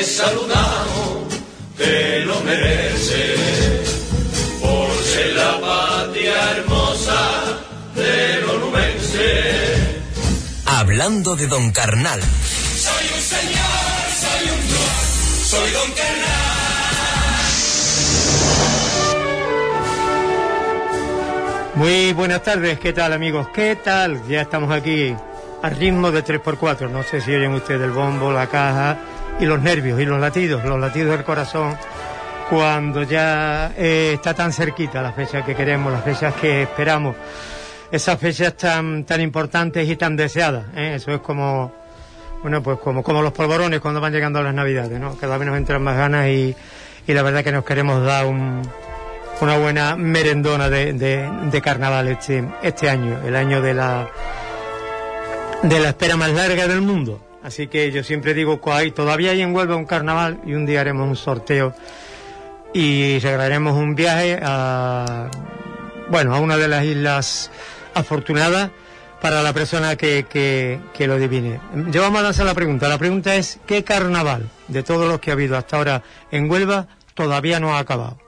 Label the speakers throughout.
Speaker 1: saludamos, te lo mereces, por ser la patria hermosa del onubense.
Speaker 2: Hablando de Don Carnal.
Speaker 1: Soy un señor, soy un dios, soy Don Carnal.
Speaker 3: Muy buenas tardes, ¿qué tal amigos? ¿Qué tal? Ya estamos aquí al ritmo de 3x4, no sé si oyen ustedes el bombo, la caja y los nervios y los latidos del corazón cuando ya está tan cerquita la fecha que queremos, las fechas que esperamos, esas fechas tan importantes y tan deseadas, ¿eh? Eso es como, bueno, pues como los polvorones cuando van llegando las Navidades, ¿no? Cada vez nos entran más ganas y la verdad que nos queremos dar una buena merendona de carnaval este año, el año de la espera más larga del mundo. Así que yo siempre digo que todavía hay en Huelva un carnaval y un día haremos un sorteo y regalaremos un viaje a una de las islas afortunadas para la persona que lo adivine. Yo vamos a lanzar la pregunta. La pregunta es: ¿qué carnaval de todos los que ha habido hasta ahora en Huelva todavía no ha acabado?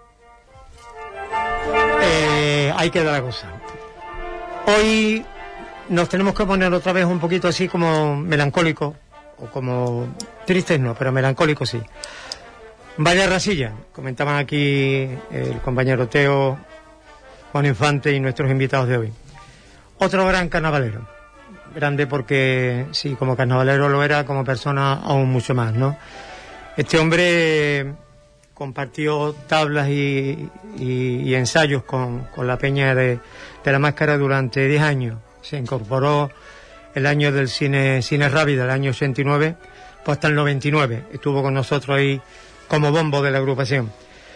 Speaker 3: Ahí queda la cosa. Hoy nos tenemos que poner otra vez un poquito así como melancólico, o como tristes no, pero melancólico sí. Vaya rasilla, comentaban aquí el compañero Teo, Juan Infante y nuestros invitados de hoy. Otro gran carnavalero, grande porque sí, como carnavalero lo era, como persona aún mucho más, ¿no? Este hombre compartió tablas y ensayos con la peña de la Máscara durante 10 años. Se incorporó el año del cine Rábida, el año 89, pues hasta el 99. Estuvo con nosotros ahí como bombo de la agrupación.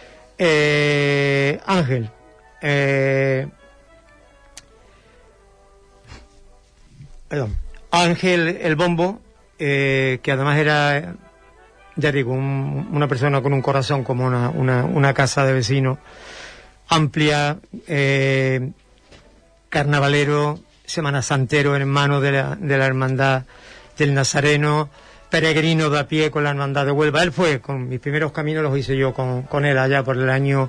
Speaker 3: Ángel. Ángel el bombo, que además era, ya digo, una persona con un corazón como una casa de vecino, amplia, carnavalero, Semana Santero, hermano de la hermandad del Nazareno, peregrino de a pie con la hermandad de Huelva. Él fue, con mis primeros caminos los hice yo con él allá por el año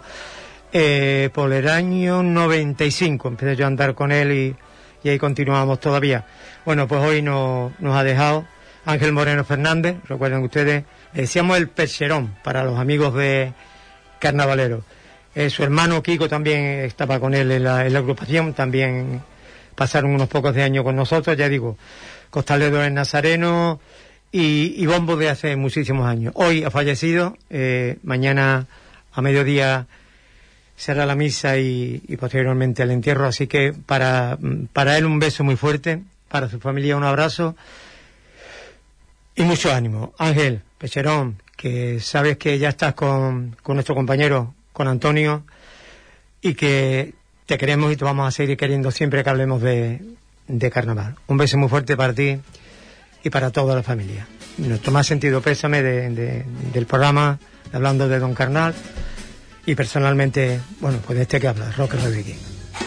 Speaker 3: 95. Empecé yo a andar con él y ahí continuamos todavía. Bueno, pues hoy nos ha dejado Ángel Moreno Fernández. Recuerden ustedes, le decíamos el percherón para los amigos de carnavaleros. Su hermano Kiko también estaba con él en la agrupación, también pasaron unos pocos de años con nosotros, ya digo, costalero del Nazareno y bombo de hace muchísimos años. Hoy ha fallecido, mañana a mediodía será la misa y posteriormente el entierro, así que para él un beso muy fuerte, para su familia un abrazo y mucho ánimo. Ángel, Pecherón, que sabes que ya estás con nuestro compañero, con Antonio, y que te queremos y te vamos a seguir queriendo siempre que hablemos de carnaval. Un beso muy fuerte para ti y para toda la familia. Nuestro más sentido pésame del programa, hablando de Don Carnal, y personalmente, bueno, pues de este que habla, Roque Rodríguez.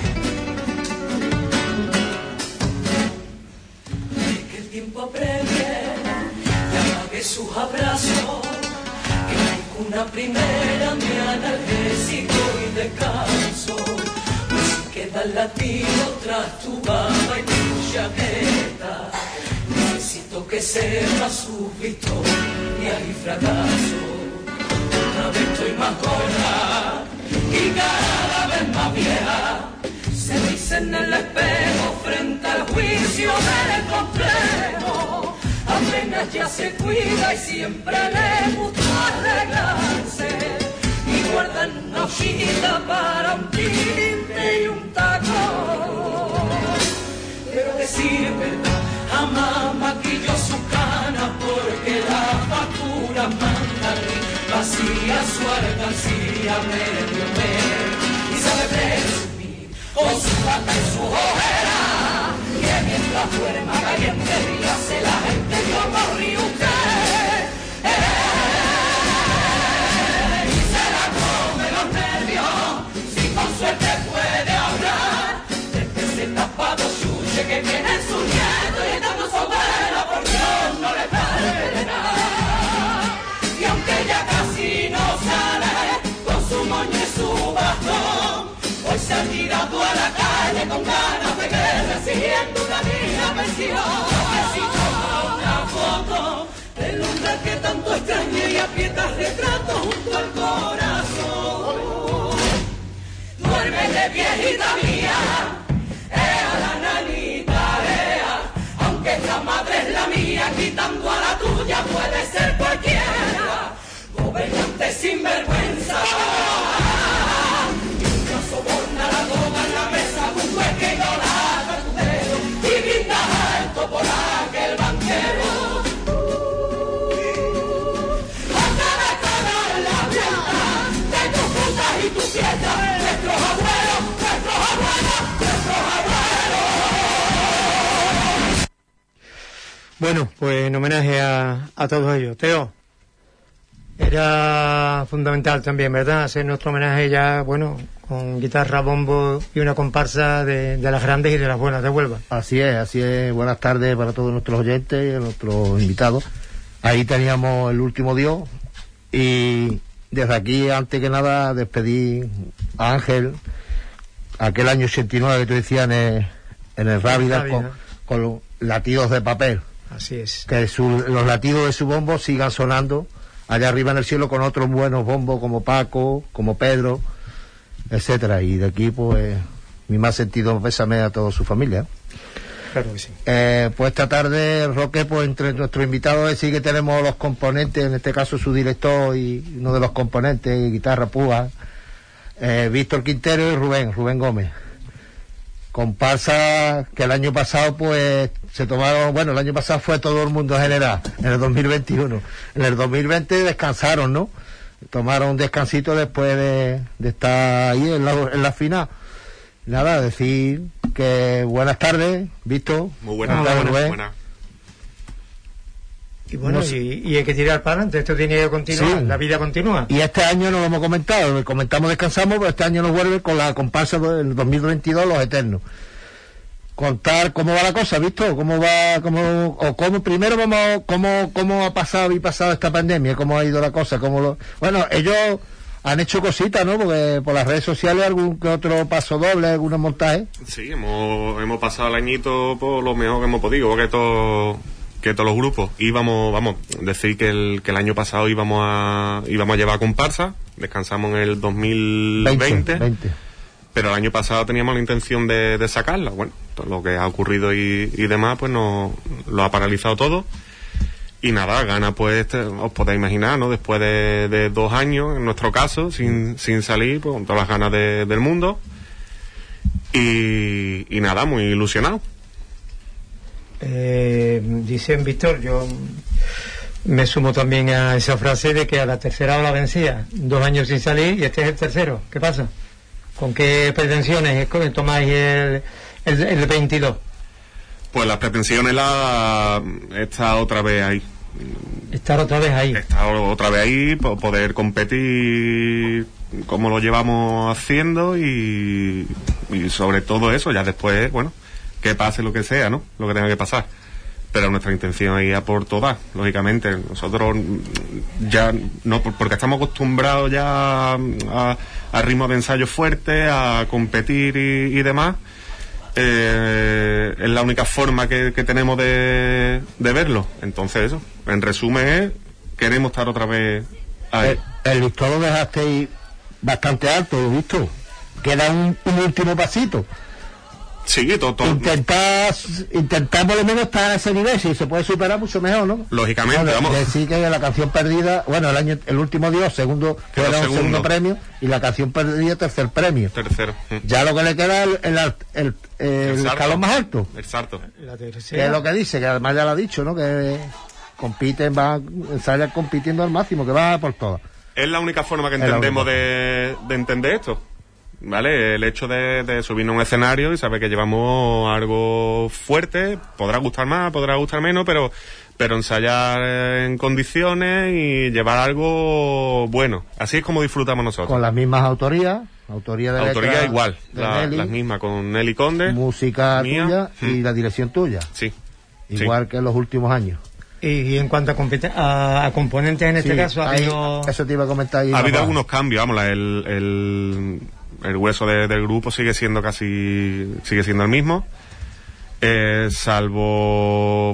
Speaker 1: Que el tiempo apremie, llama que sus abrazos, que una primera mi analgésico y descanso. Queda el latido tras tu baba y tu chaqueta. Necesito que sepas sus victorias y fracasos. Cada vez estoy más gorda y cada vez más vieja. Se dice en el espejo frente al juicio del complejo. Apenas ya se cuida y siempre le gusta arreglarse. Y guardan una hojita para un tinte y un tacón. Pero que sirve, jamás maquillo su cana porque la factura manda vacía su alcancía medio mes. Y sabe presumir con su bata y su ojera que mientras duerma caliente ríase la gente como ríe usted. Con suerte puede hablar de ese tapado chuche que viene en su nieto y estando su abuela por Dios no le vale nada. Y aunque tirado a la calle con ganas de guerra, exigiendo una digna pensión. Necesito una foto del hombre que tanto extrañé y aprieta retrato junto al corazón. Duérmete, viejita mía, la nanita, aunque esta madre es la mía, quitando a la tuya puede ser cualquiera. Gobernante sin vergüenza, nunca soborna la droga en la mesa, un juez que idolatra tu dedo y grita alto por aquel banquero. Hasta la cara en la fiesta de tus putas y tus fiestas, nuestros abuelos, nuestros abuelos, nuestros abuelos.
Speaker 3: Bueno, pues en homenaje a todos ellos. Teo, era fundamental también, ¿verdad?, hacer nuestro homenaje ya, bueno, con guitarra, bombo y una comparsa de las grandes y de las buenas de Huelva.
Speaker 4: Así es. Buenas tardes para todos nuestros oyentes y a nuestros invitados. Ahí teníamos El Último Dios y desde aquí, antes que nada, despedir a Ángel, aquel año 89 que tú decías en el Rábida con los latidos de papel.
Speaker 3: Así es.
Speaker 4: Que los latidos de su bombo sigan sonando allá arriba en el cielo con otros buenos bombos como Paco, como Pedro, etcétera. Y de aquí, pues, mi más sentido pésame a toda su familia.
Speaker 3: Claro que sí.
Speaker 4: Pues esta tarde, Roque, pues entre nuestros invitados sí que tenemos los componentes, en este caso su director y uno de los componentes, guitarra púa, Víctor Quintero y Rubén Gómez. Comparsa que el año pasado pues se tomaron, bueno, el año pasado fue todo el mundo general, en el 2021. En el 2020 descansaron, ¿no? Tomaron un descansito después de estar ahí en la final. Nada, decir que buenas tardes, Víctor.
Speaker 5: Muy buenas tardes, buenas.
Speaker 3: Y bueno, y hay que tirar para adelante, esto tiene que continuar, sí. La vida continúa.
Speaker 4: Y este año no lo hemos comentado, descansamos, pero este año nos vuelve con la comparsa del 2022, Los Eternos. Contar cómo va la cosa, ¿visto? Cómo ha pasado esta pandemia, cómo ha ido la cosa, bueno, ellos han hecho cositas, ¿no? Porque por las redes sociales algún que otro paso doble, algunos montajes.
Speaker 5: Sí, hemos pasado el añito por lo mejor que hemos podido, porque todos los grupos vamos a decir que el año pasado íbamos a llevar comparsa, descansamos en el 2020, pero el año pasado teníamos la intención de sacarla. Bueno, todo lo que ha ocurrido y demás pues lo ha paralizado todo. Y nada, gana pues, os podéis imaginar, ¿no? Después de 2 años, en nuestro caso, sin salir, pues con todas las ganas del mundo. Y nada, muy ilusionado.
Speaker 3: Dicen, Víctor, yo me sumo también a esa frase de que a la tercera ola vencía, 2 años sin salir y este es el tercero. ¿Qué pasa? ¿Con qué pretensiones tomáis el 22?
Speaker 5: Pues las pretensiones estar otra vez ahí.
Speaker 3: Estar otra vez ahí, poder competir como lo llevamos haciendo y sobre todo eso, ya después, bueno, que pase lo que sea, ¿no? Lo que tenga que pasar. Pero nuestra intención es ir a por todas, lógicamente. Nosotros ya no, porque estamos acostumbrados ya a ritmo de ensayo fuerte, a competir y demás. Es la única forma que tenemos de verlo. Entonces eso, en resumen, queremos estar otra vez ahí.
Speaker 4: El listón lo dejasteis bastante alto, ¿lo visto? Queda un último pasito.
Speaker 5: Sí, todo.
Speaker 4: Intentar por lo menos estar a ese nivel, si se puede superar mucho mejor, ¿no?
Speaker 5: Lógicamente, vamos.
Speaker 4: Decir que la canción perdida, bueno, el último Dios, segundo premio, y la canción perdida, tercer premio.
Speaker 5: Tercero.
Speaker 4: Ya lo que le queda es el escalón más alto.
Speaker 5: Exacto.
Speaker 4: Que es lo que dice, que además ya lo ha dicho, ¿no? Que ensayan compitiendo al máximo, que va por todas.
Speaker 5: Es la única forma que entendemos de entender esto. ¿Vale? El hecho de subirnos a un escenario y saber que llevamos algo fuerte, podrá gustar más, podrá gustar menos, pero ensayar en condiciones y llevar algo bueno. Así es como disfrutamos nosotros.
Speaker 4: Con las mismas autorías
Speaker 5: autoría igual, las mismas, con Nelly Conde,
Speaker 4: música mía, tuya y la dirección tuya.
Speaker 5: Sí.
Speaker 4: Igual que en los últimos años.
Speaker 3: Y en cuanto a componentes en este caso,
Speaker 4: eso te iba a comentar.
Speaker 5: Ha habido algunos cambios, vamos, el grueso del grupo sigue siendo el mismo. Salvo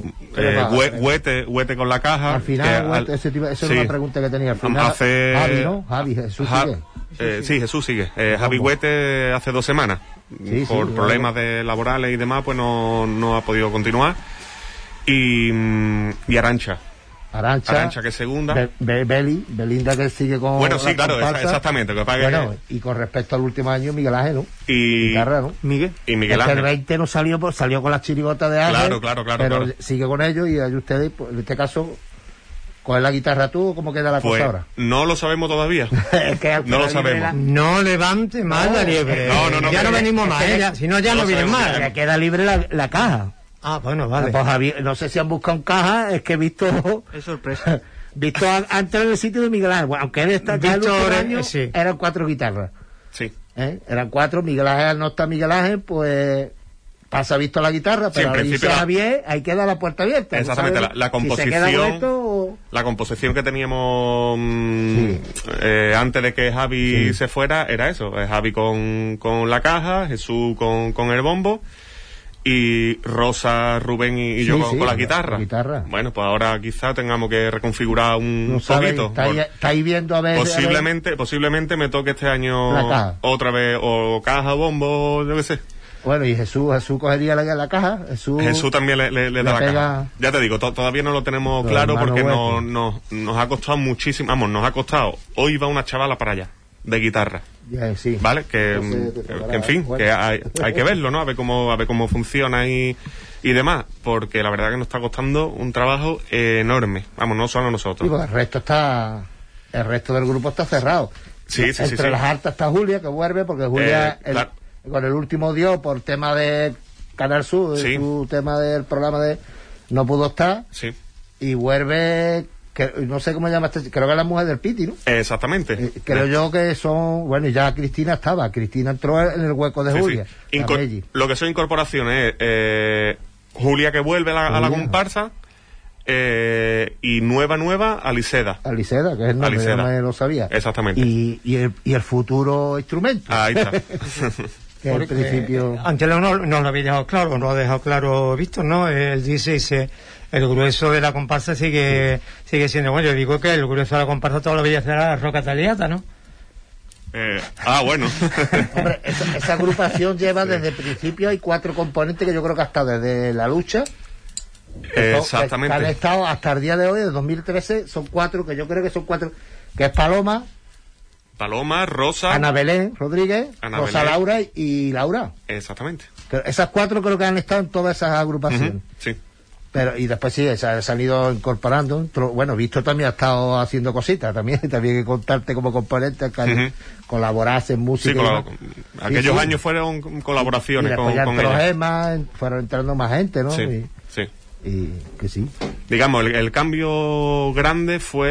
Speaker 5: Huete con la caja.
Speaker 4: Al final, esa era una pregunta que tenía. Al final, Javi, ¿no? Jesús sigue.
Speaker 5: Sí, Jesús sigue. Javi Huete hace 2 semanas. Por problemas laborales y demás, pues no ha podido continuar. Y Arancha, que es segunda.
Speaker 4: Belinda, que sigue con.
Speaker 5: Bueno, sí, claro, exactamente.
Speaker 4: Y con respecto al último año, Miguel Ángel, ¿no?
Speaker 5: Guitarra,
Speaker 4: ¿no?
Speaker 3: Miguel
Speaker 4: Ángel. El 20 no salió con las chirigotas de Ángel.
Speaker 5: Claro.
Speaker 4: Pero sigue con ellos y ustedes, pues, en este caso, ¿coges la guitarra tú o cómo queda la cosa ahora?
Speaker 5: No lo sabemos todavía. No lo sabemos.
Speaker 3: No levante más la liebre.
Speaker 5: No.
Speaker 3: Ya no venimos más, si no, ya no vienen más.
Speaker 4: Que queda libre la caja.
Speaker 3: Ah, bueno, vale.
Speaker 4: Pues, Javier, no sé si han buscado en caja, es que he visto.
Speaker 3: Es sorpresa.
Speaker 4: Visto antes en el sitio de Miguel Ángel. Bueno, aunque él está ya el último año,
Speaker 3: sí.
Speaker 4: Eran 4 guitarras.
Speaker 5: Sí.
Speaker 4: Eran 4. Miguel Ángel, no está Miguel Ángel, pues pasa visto la guitarra, pero
Speaker 5: sí,
Speaker 4: ahí dice Javier, ahí queda la puerta abierta.
Speaker 5: Exactamente, la composición. La composición que teníamos antes de que Javi se fuera era eso. Javi con la caja, Jesús con el bombo. Y Rosa, Rubén y yo con la guitarra. Bueno, pues ahora quizá tengamos que reconfigurar un poquito.
Speaker 4: ¿Estáis viendo a ver?
Speaker 5: Posiblemente me toque este año otra vez, o caja, bombo, yo qué sé.
Speaker 4: Bueno, y Jesús cogería la caja.
Speaker 5: Jesús también le da la caja. Ya te digo, todavía no lo tenemos claro porque nos ha costado muchísimo. Vamos, nos ha costado. Hoy va una chavala para allá, de guitarra.
Speaker 4: Sí.
Speaker 5: Vale, que en fin, que hay que verlo, ¿no? A ver cómo funciona y demás, porque la verdad que nos está costando un trabajo enorme. Vamos, no solo nosotros.
Speaker 4: Sí, porque el resto del grupo está cerrado.
Speaker 5: Sí.
Speaker 4: Entre las hartas está Julia, que vuelve, porque Julia con el último dio por tema de Canal Sur, su tema del programa no pudo estar.
Speaker 5: Sí.
Speaker 4: Y vuelve, que no sé cómo llama creo que es la mujer del Piti, ¿no?
Speaker 5: Exactamente.
Speaker 4: Creo yo que son, bueno, ya Cristina entró en el hueco de Julia.
Speaker 5: Lo que son incorporaciones Julia, que vuelve a la comparsa, y nueva Aliseda,
Speaker 4: que es el nombre,
Speaker 5: Aliseda.
Speaker 4: No me lo sabía.
Speaker 5: Exactamente.
Speaker 4: Y el futuro instrumento.
Speaker 5: Ahí está.
Speaker 4: Que al principio...
Speaker 3: Antes no lo había dejado claro, no lo ha dejado claro Víctor, ¿no? Él dice, el grueso de la comparsa sigue siendo, bueno, yo digo que el grueso de la comparsa toda la vida será la Roca Taliata, ¿no?
Speaker 5: Bueno.
Speaker 4: Hombre, esa agrupación lleva desde el principio, hay 4 componentes que yo creo que hasta desde la lucha.
Speaker 5: Exactamente.
Speaker 4: Que han estado hasta el día de hoy, de 2013, son 4, que yo creo que son 4, que es Paloma,
Speaker 5: Rosa,
Speaker 4: Ana Belén Rodríguez, Rosa
Speaker 5: Belén.
Speaker 4: Laura y Laura.
Speaker 5: Exactamente.
Speaker 4: Esas 4 creo que han estado en todas esas agrupaciones.
Speaker 5: Sí.
Speaker 4: Pero, y después se han ido incorporando. Bueno, Víctor también ha estado haciendo cositas, también hay que contarte como componente, colaborarse en música.
Speaker 5: Sí, aquellos años fueron colaboraciones
Speaker 4: y
Speaker 5: con
Speaker 4: ella. Fueron entrando más gente, ¿no?
Speaker 5: Sí.
Speaker 4: Y que sí.
Speaker 5: Digamos, el cambio grande fue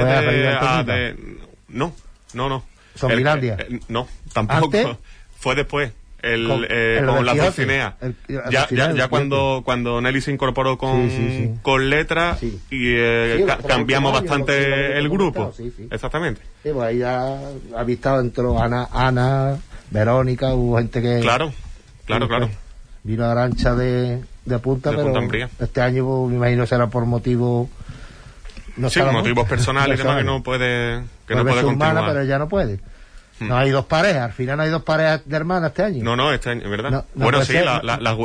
Speaker 5: No.
Speaker 4: Songilandia.
Speaker 5: No, tampoco.
Speaker 4: ¿Antes?
Speaker 5: Fue después. Con la Dulcinea. Ya cuando Nelly se incorporó con letras y cambiamos bastante el grupo.
Speaker 4: Sí.
Speaker 5: Exactamente.
Speaker 4: Sí, pues ahí ya ha visto dentro Ana, Verónica, hubo gente que...
Speaker 5: Claro.
Speaker 4: Vino Arancha de punta, pero
Speaker 5: Punta
Speaker 4: este año pues, me imagino será por motivos...
Speaker 5: motivos personales y demás que no puede continuar.
Speaker 4: Pero ya no puede. No hay 2 parejas, al final no hay 2 parejas de hermanas este año.
Speaker 5: No, este año, ¿verdad? No bueno, sí, la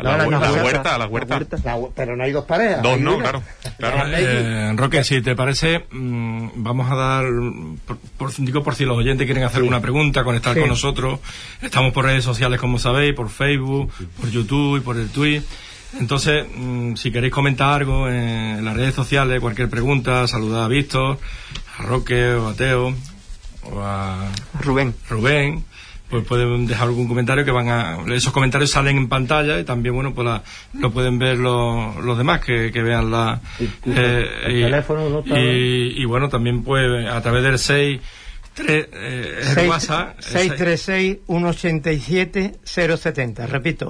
Speaker 5: huerta.
Speaker 4: Pero no hay 2 parejas.
Speaker 5: 2 no, claro.
Speaker 6: Roque, si te parece, vamos a dar, digo por si los oyentes quieren hacer alguna pregunta, conectar con nosotros. Estamos por redes sociales, como sabéis, por Facebook, por YouTube y por el Twitter. Entonces, si queréis comentar algo en las redes sociales, cualquier pregunta, saludad a Víctor, a Roque o a Teo o a
Speaker 3: Rubén,
Speaker 6: pues pueden dejar algún comentario esos comentarios salen en pantalla y también, bueno, pues lo pueden ver los demás que vean el
Speaker 4: teléfono.
Speaker 6: Y bueno, también pues a través del WhatsApp
Speaker 3: 636-187-070, repito,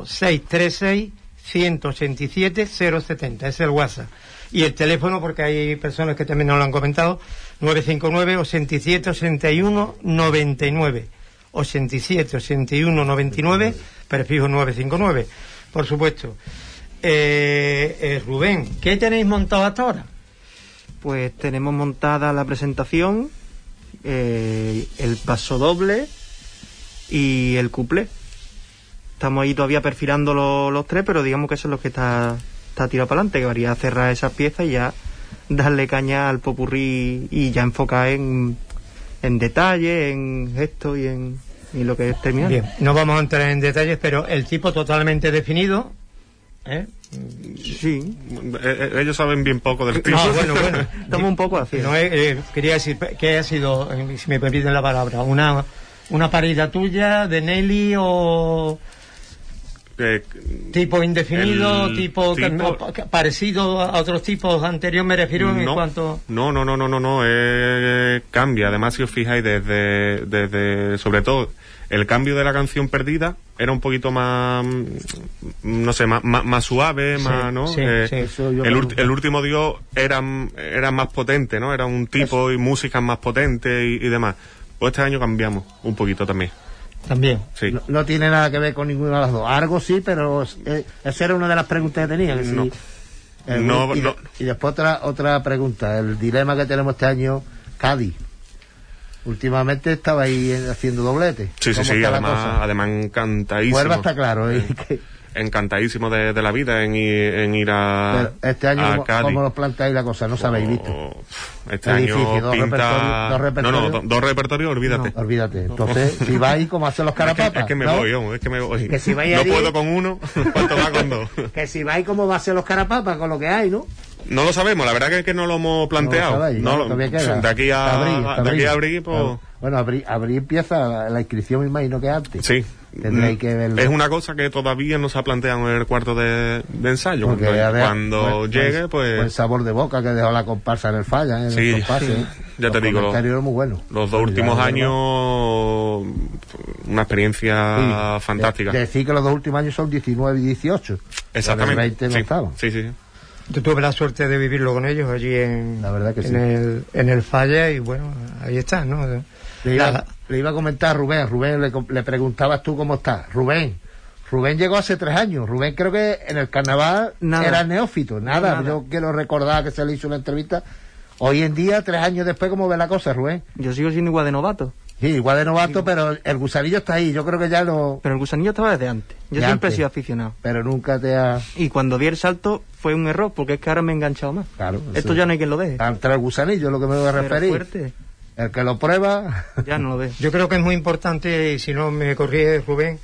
Speaker 3: 636-187-070, es el WhatsApp. Y el teléfono, porque hay personas que también nos lo han comentado, 959-87-81-99. 87 81 99, prefijo 959, por supuesto. Rubén, ¿qué tenéis montado hasta ahora?
Speaker 7: Pues tenemos montada la presentación, el paso doble y el cuplé. Estamos ahí todavía perfilando los tres, pero digamos que eso es lo que está tirado para adelante, que varía a cerrar esas piezas y ya darle caña al popurrí y ya enfocar en detalle, en gesto y lo que es terminar.
Speaker 3: Bien, no vamos a entrar en detalles, pero el tipo totalmente definido, ¿eh?
Speaker 7: Sí.
Speaker 5: Ellos saben bien poco del tipo.
Speaker 3: No, bueno.
Speaker 7: Estamos un poco así.
Speaker 3: No, quería decir que ha sido, si me permiten la palabra, una parida tuya de Nelly o tipo indefinido, tipo parecido a otros tipos anteriores, me refiero en cuanto...
Speaker 5: No, cambia. Además, si os fijáis, desde sobre todo el cambio de la canción perdida era un poquito más, no sé, más suave, más, ¿no?
Speaker 3: Sí,
Speaker 5: el último Dios era más potente, ¿no? Era un tipo y música más potente y demás. Pues este año cambiamos un poquito también.
Speaker 3: También.
Speaker 5: Sí.
Speaker 4: No tiene nada que ver con ninguna de las dos. Algo sí, pero esa era una de las preguntas que tenía. Que y después otra pregunta. El dilema que tenemos este año, Cádiz. Últimamente estaba ahí haciendo doblete.
Speaker 5: Sí, además encantadísimo.
Speaker 4: Vuelva, está claro.
Speaker 5: Encantadísimo de la vida en ir a...
Speaker 4: Pero este año, ¿cómo lo planteáis la cosa? No sabéis, visto.
Speaker 5: Este año pinta...
Speaker 4: dos repertorios.
Speaker 5: Dos repertorios, olvídate.
Speaker 4: No, olvídate. Entonces, si vais, como hacen los carapapas.
Speaker 5: Es que me voy.
Speaker 4: Que si vais
Speaker 5: no
Speaker 4: allí,
Speaker 5: puedo con uno, ¿cuánto va con dos?
Speaker 4: Que si vais, como va a ser los carapapas, con lo que hay, ¿no?
Speaker 5: No lo sabemos, la verdad que es que no lo hemos planteado. De aquí a abril, pues...
Speaker 4: Bueno, abril empieza la inscripción, me imagino que antes.
Speaker 5: Sí.
Speaker 4: Tendréis que verlo.
Speaker 5: Es una cosa que todavía no se ha planteado en el cuarto de ensayo.
Speaker 4: Porque
Speaker 5: cuando llegue, pues...
Speaker 4: Buen sabor de boca que dejó la comparsa en el Falla,
Speaker 5: sí, ya te digo.
Speaker 4: Muy bueno.
Speaker 5: Los dos últimos años, una experiencia fantástica.
Speaker 4: Decir que los dos últimos años son 19 y 18.
Speaker 5: Exactamente.
Speaker 4: El 20 no estaban.
Speaker 5: Sí.
Speaker 3: Yo tuve la suerte de vivirlo con ellos allí en el Falla y bueno, ahí está, ¿no?
Speaker 4: Le iba a comentar a Rubén, le preguntabas tú cómo estás. Rubén llegó hace 3 años. Rubén creo que en el carnaval era neófito, nada. Yo quiero recordar que se le hizo una entrevista. Hoy en día, 3 años después, ¿cómo ve la cosa, Rubén?
Speaker 7: Yo sigo siendo igual de novato.
Speaker 4: Sí, igual de novato, pero el gusanillo está ahí. Yo creo que ya lo...
Speaker 7: Pero el gusanillo estaba desde antes. Yo siempre he sido aficionado.
Speaker 4: Pero nunca te ha...
Speaker 7: Y cuando di el salto fue un error, porque es que ahora me he enganchado más.
Speaker 4: Claro.
Speaker 7: Esto ya no hay quien lo deje.
Speaker 4: Entre el gusanillo, lo que me voy a referir.
Speaker 7: Fuerte.
Speaker 4: El que lo prueba...
Speaker 7: Ya no lo ve.
Speaker 3: Yo creo que es muy importante, y si no me corrige Rubén,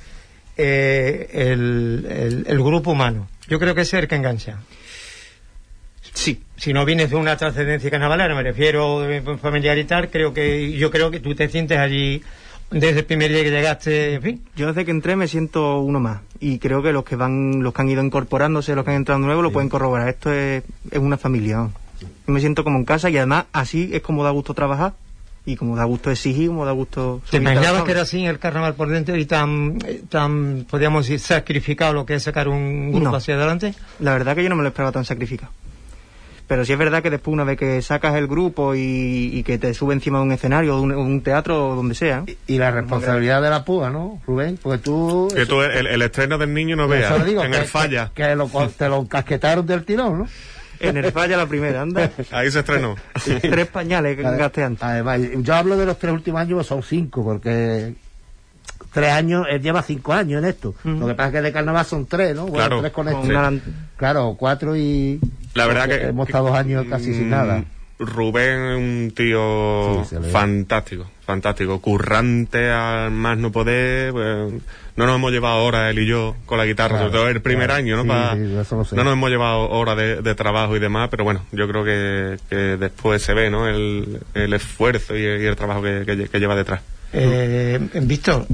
Speaker 3: el grupo humano. Yo creo que ese es el que engancha. Sí. Si no vienes de una trascendencia carnavalera, me refiero familiar y tal, yo creo que tú te sientes allí desde el primer día que llegaste, en fin.
Speaker 7: Yo desde que entré me siento uno más, y creo que los que han ido incorporándose, los que han entrado nuevos, lo pueden corroborar. Esto es una familia, ¿no? Me siento como en casa, y además así es como da gusto trabajar, y como da gusto exigir, como da gusto...
Speaker 3: ¿Te imaginabas que era así el carnaval por dentro y tan podríamos decir, sacrificado lo que es sacar un grupo hacia adelante?
Speaker 7: La verdad que yo no me lo esperaba tan sacrificado. Pero sí es verdad que después, una vez que sacas el grupo y que te sube encima de un escenario, de un teatro o donde sea...
Speaker 4: Y la responsabilidad de la púa, ¿no, Rubén? Porque tú...
Speaker 5: Que tú el estreno del niño no veas en el Falla.
Speaker 4: Que te lo encasquetaron del tirón, ¿no?
Speaker 7: En el Falla la primera, anda.
Speaker 5: Ahí se estrenó.
Speaker 7: 3 pañales que gasté antes.
Speaker 4: Además, yo hablo de los 3 últimos años, son 5, porque... 3 años, él lleva 5 años en esto. Lo que pasa es que de carnaval son 3, ¿no? Bueno,
Speaker 5: claro.
Speaker 4: 3 con esto. Claro, 4 y...
Speaker 5: La verdad que...
Speaker 4: Hemos estado 2 años casi sin nada.
Speaker 5: Rubén es un tío fantástico. Currante al más no poder. Pues, no nos hemos llevado horas él y yo con la guitarra, sobre todo el primer año, ¿no?
Speaker 4: Eso lo sé.
Speaker 5: No nos hemos llevado horas de trabajo y demás, pero bueno, yo creo que después se ve, ¿no? El esfuerzo y el trabajo que lleva detrás.
Speaker 3: Víctor,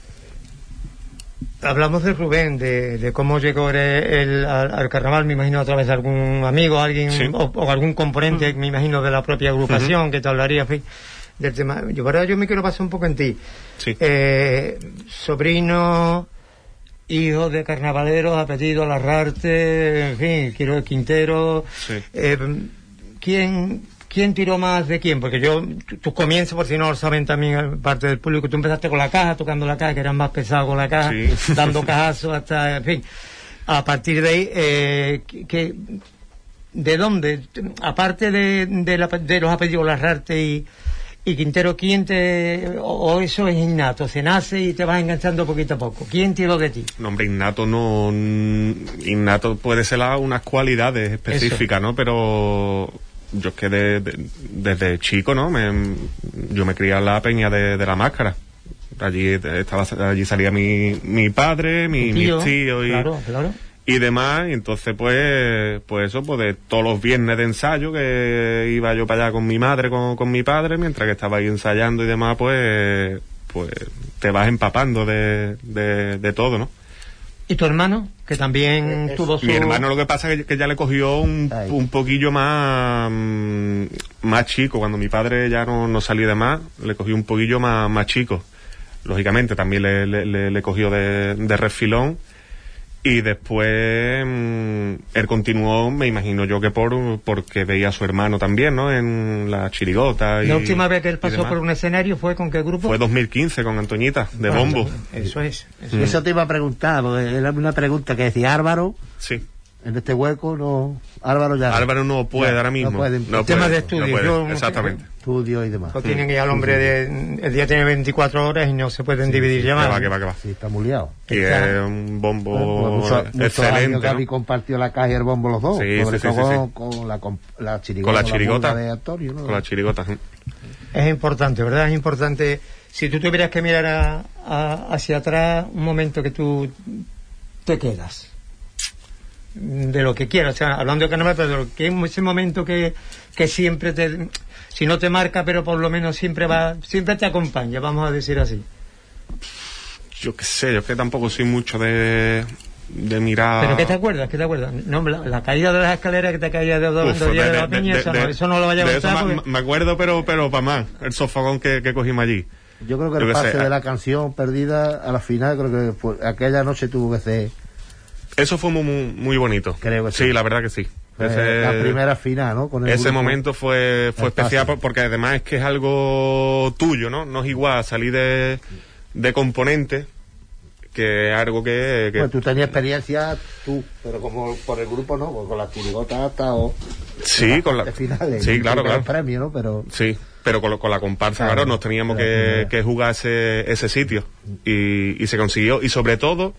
Speaker 3: hablamos de Rubén, de cómo llegó él al carnaval, me imagino a través de algún amigo, alguien o algún componente, me imagino, de la propia agrupación, que te hablaría, en fin, del tema. Yo me quiero pasar un poco en ti.
Speaker 5: Sí.
Speaker 3: Sobrino, hijo de carnavaleros, apellido Larrarte, en fin, quiero Quintero.
Speaker 5: Sí.
Speaker 3: ¿quién tiró más de quién? Porque tus comienzos, por si no lo saben también parte del público, tú empezaste con la caja, tocando la caja, que eras más pesado con la caja, sí. Dando cajazos hasta, en fin. A partir de ahí, ¿de dónde? Aparte de los apellidos Larrarte y Quintero, ¿quién o eso es innato? Se nace y te vas enganchando poquito a poco. ¿Quién tiró de ti?
Speaker 5: No, hombre, innato no. Innato puede ser unas cualidades específicas, eso. ¿No? Pero yo es que desde chico, ¿no? Yo me crié en la peña de la Máscara. Allí salía mi padre, mis tíos y,
Speaker 3: claro.
Speaker 5: Y demás, y entonces pues eso, pues de todos los viernes de ensayo que iba yo para allá con mi madre, con mi padre, mientras que estaba ahí ensayando y demás, pues te vas empapando de todo, ¿no?
Speaker 3: ¿Y tu hermano? Que también tuvo su...
Speaker 5: Mi hermano, lo que pasa es que ya le cogió un poquillo más chico. Cuando mi padre ya no salía de más, le cogió un poquillo más chico. Lógicamente también le cogió de refilón. Y después él continuó, me imagino yo que porque veía a su hermano también, ¿no? En la chirigota.
Speaker 3: La última vez que él pasó por un escenario ¿fue con qué grupo?
Speaker 5: Fue 2015 con Antoñita, de Bombo.
Speaker 3: Eso es.
Speaker 4: Eso te iba a preguntar, porque era una pregunta que decía Álvaro.
Speaker 5: Sí.
Speaker 4: En este hueco no... Álvaro
Speaker 5: no puede ahora mismo.
Speaker 4: No puede.
Speaker 3: Temas de estudio.
Speaker 5: Exactamente.
Speaker 4: Estudio y demás.
Speaker 3: Tienen ya el hombre el día tiene 24 horas y no se pueden dividir llamadas.
Speaker 5: Que va.
Speaker 4: Sí, está muy liado.
Speaker 5: Y es un bombo excelente,
Speaker 4: ¿no? Gaby compartió la caja y el bombo los dos.
Speaker 5: Sí.
Speaker 4: Con la chirigota.
Speaker 5: Con la chirigota.
Speaker 4: De Antonio, ¿no?
Speaker 5: Con la chirigota.
Speaker 3: Es importante, ¿verdad? Es importante. Si tú tuvieras que mirar hacia atrás, un momento que tú te quedas. De lo que quieras, o sea, hablando de carnaval, pero de lo que es ese momento que siempre si no te marca, pero por lo menos siempre te acompaña, vamos a decir así.
Speaker 5: Yo qué sé, yo es que tampoco soy mucho de mirar.
Speaker 3: ¿Pero qué te acuerdas? No, la caída de las escaleras que te caía de la peña, eso no lo vaya a gustar. Porque...
Speaker 5: Me acuerdo, pero para más, el sofagón que cogimos allí.
Speaker 4: Yo creo que el pase de la canción perdida a la final, creo que aquella noche tuvo que ser...
Speaker 5: Eso fue muy bonito.
Speaker 4: Creo que sí.
Speaker 5: Sí, la verdad que sí.
Speaker 4: La primera final, ¿no? Con
Speaker 5: ese momento fue especial porque además es que es algo tuyo, ¿no? No es igual salir de componente que algo que...
Speaker 4: Bueno, tú tenías experiencia, pero como por el grupo, ¿no? Pues con las chirigotas hasta
Speaker 5: sí, con las
Speaker 4: finales.
Speaker 5: Sí, claro.
Speaker 4: Premio, ¿no? Pero...
Speaker 5: Sí, pero con la comparsa, claro, nos teníamos que jugar ese sitio. Y se consiguió. Y sobre todo...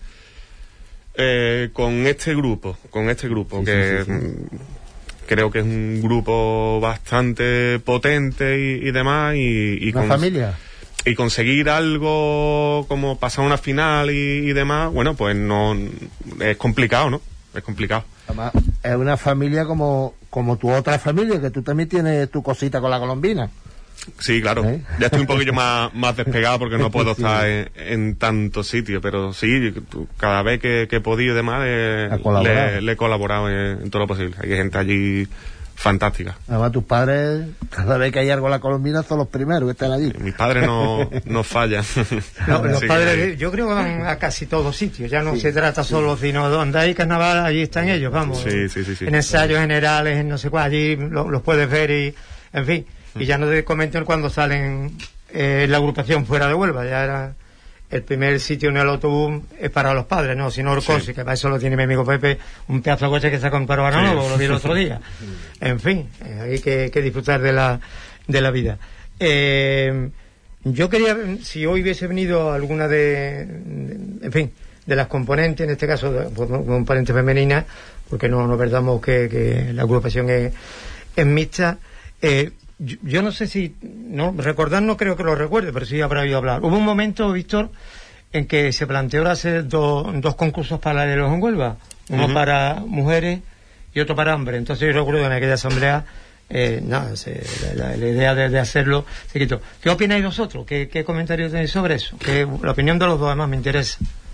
Speaker 5: con este grupo que creo que es un grupo bastante potente y demás y
Speaker 4: una familia
Speaker 5: y conseguir algo como pasar una final y demás, bueno, pues no es complicado, ¿no? Es complicado.
Speaker 4: Además, es una familia como tu otra familia, que tú también tienes tu cosita con la colombina.
Speaker 5: Sí, claro. Ya estoy un poquillo más despegado porque no puedo estar en tantos sitios, pero sí, cada vez que he podido y demás le he colaborado en todo lo posible. Hay gente allí fantástica.
Speaker 4: Además, tus padres, cada vez que hay algo en la colombina, son los primeros que están allí.
Speaker 5: Mis padres no fallan.
Speaker 3: Los padres, yo creo que van a casi todos sitios. Ya no se trata solo, sino donde hay carnaval, allí están ellos, vamos.
Speaker 5: Sí.
Speaker 3: En ensayos generales, en no sé cuál, allí los puedes ver y, en fin. Y ya no te comento cuando salen la agrupación fuera de Huelva. Ya era el primer sitio en el autobús es para los padres, ¿no? Sino Orcosi, que para eso lo tiene mi amigo Pepe, un pedazo de coche que se compró ahora nuevo, lo vi el otro día. En fin, hay que disfrutar de la vida. Yo quería, si hoy hubiese venido alguna en fin, de las componentes, en este caso componente femenina, porque no perdamos que la agrupación es mixta. Yo no sé si... recordar no creo que lo recuerde, pero sí habrá oído hablar. Hubo un momento, Víctor, en que se planteó hacer dos concursos paralelos en Huelva. Para mujeres y otro para hombres. Entonces yo recuerdo en aquella asamblea, la idea de hacerlo se quitó. ¿Qué opináis vosotros? ¿Qué comentarios tenéis sobre eso? La opinión de los dos además me interesa.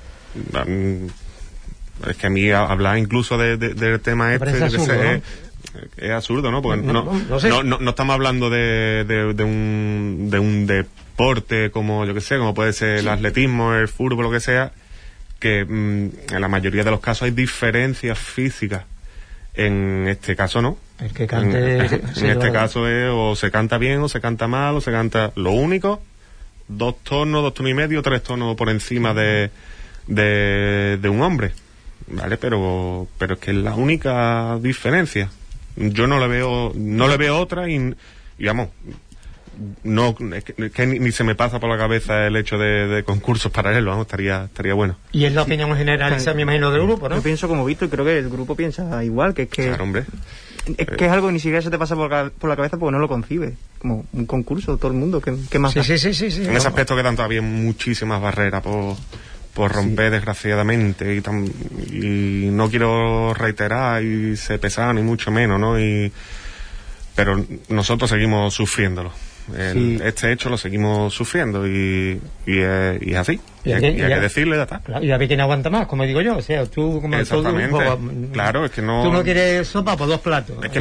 Speaker 5: Es que a mí hablar incluso del tema es absurdo, ¿no? Porque no estamos hablando de un deporte como, yo que sé, como puede ser el atletismo, el fútbol, lo que sea, que en la mayoría de los casos hay diferencias físicas En este caso no.
Speaker 3: El que cante...
Speaker 5: En este caso es o se canta bien o se canta mal o se canta... Lo único, 2 tonos y medio, 3 tonos por encima de un hombre, ¿vale? Pero es que es la única diferencia. Yo no le veo otra y vamos, no, es que ni se me pasa por la cabeza el hecho de concursos paralelos, vamos, estaría bueno.
Speaker 3: Y es la opinión general, esa me imagino, del grupo, ¿no?
Speaker 7: Yo pienso como Víctor y creo que el grupo piensa igual, que es que...
Speaker 5: Claro, hombre.
Speaker 7: Es que es algo que ni siquiera se te pasa por la cabeza porque no lo concibe. Como un concurso, todo el mundo, ¿qué más da?
Speaker 3: Sí.
Speaker 5: En ese aspecto quedan todavía muchísimas barreras por romper, desgraciadamente, y no quiero reiterar y ser pesado ni mucho menos, ¿no? Pero nosotros seguimos sufriéndolo. Este hecho lo seguimos sufriendo y es así. Y hay que decirle, ya está.
Speaker 3: Claro, y a ver quién aguanta más, como digo yo. O sea, tú como
Speaker 5: exactamente.
Speaker 3: Todo,
Speaker 5: claro, es que no...
Speaker 3: Tú no quieres sopa por 2 platos.
Speaker 5: Es que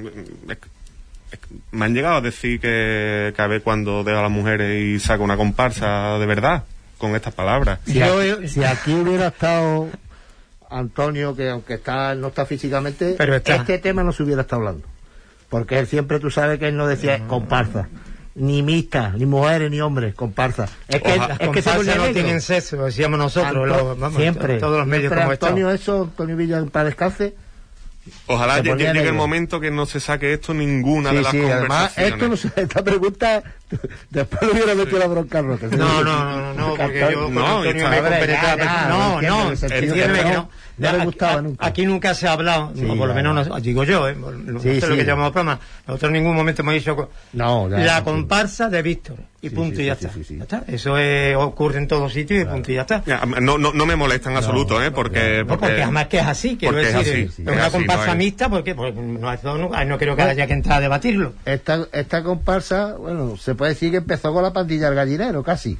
Speaker 5: me han llegado a decir que a ver cuando dejo a las mujeres y saco una comparsa de verdad con estas palabras.
Speaker 4: Si aquí hubiera estado Antonio, que aunque no está físicamente,
Speaker 3: pero
Speaker 4: este tema no se hubiera estado hablando. Porque él siempre, tú sabes que él no decía comparsa. Ni mixtas, ni mujeres, ni hombres, comparsa. Es que
Speaker 3: las comparsas no tienen sexo, lo decíamos nosotros.
Speaker 4: Siempre.
Speaker 3: Todos los medios como
Speaker 4: Antonio, Antonio Villa para descanse.
Speaker 5: Ojalá llegue el momento que no se saque esto ninguna de las conversaciones.
Speaker 4: Además, esto no, esta pregunta después lo hubiera metido la bronca Roque.
Speaker 3: No, porque yo con Antonio me compenetraba. No, entiéndeme que no.
Speaker 4: No le gustaba nunca.
Speaker 3: Aquí nunca se ha hablado, por lo menos digo yo, lo que llamamos programa. Nosotros en ningún momento hemos dicho la comparsa de Víctor y punto y ya está. ¿Ya está? Eso ocurre en todos sitios y punto y ya está.
Speaker 5: No me molesta en absoluto, porque
Speaker 3: además que es así, quiero decir, es una comparsa mixta, porque no creo que haya que entrar a debatirlo.
Speaker 4: Esta comparsa, bueno, se puede decir que empezó con la pandilla del gallinero, casi.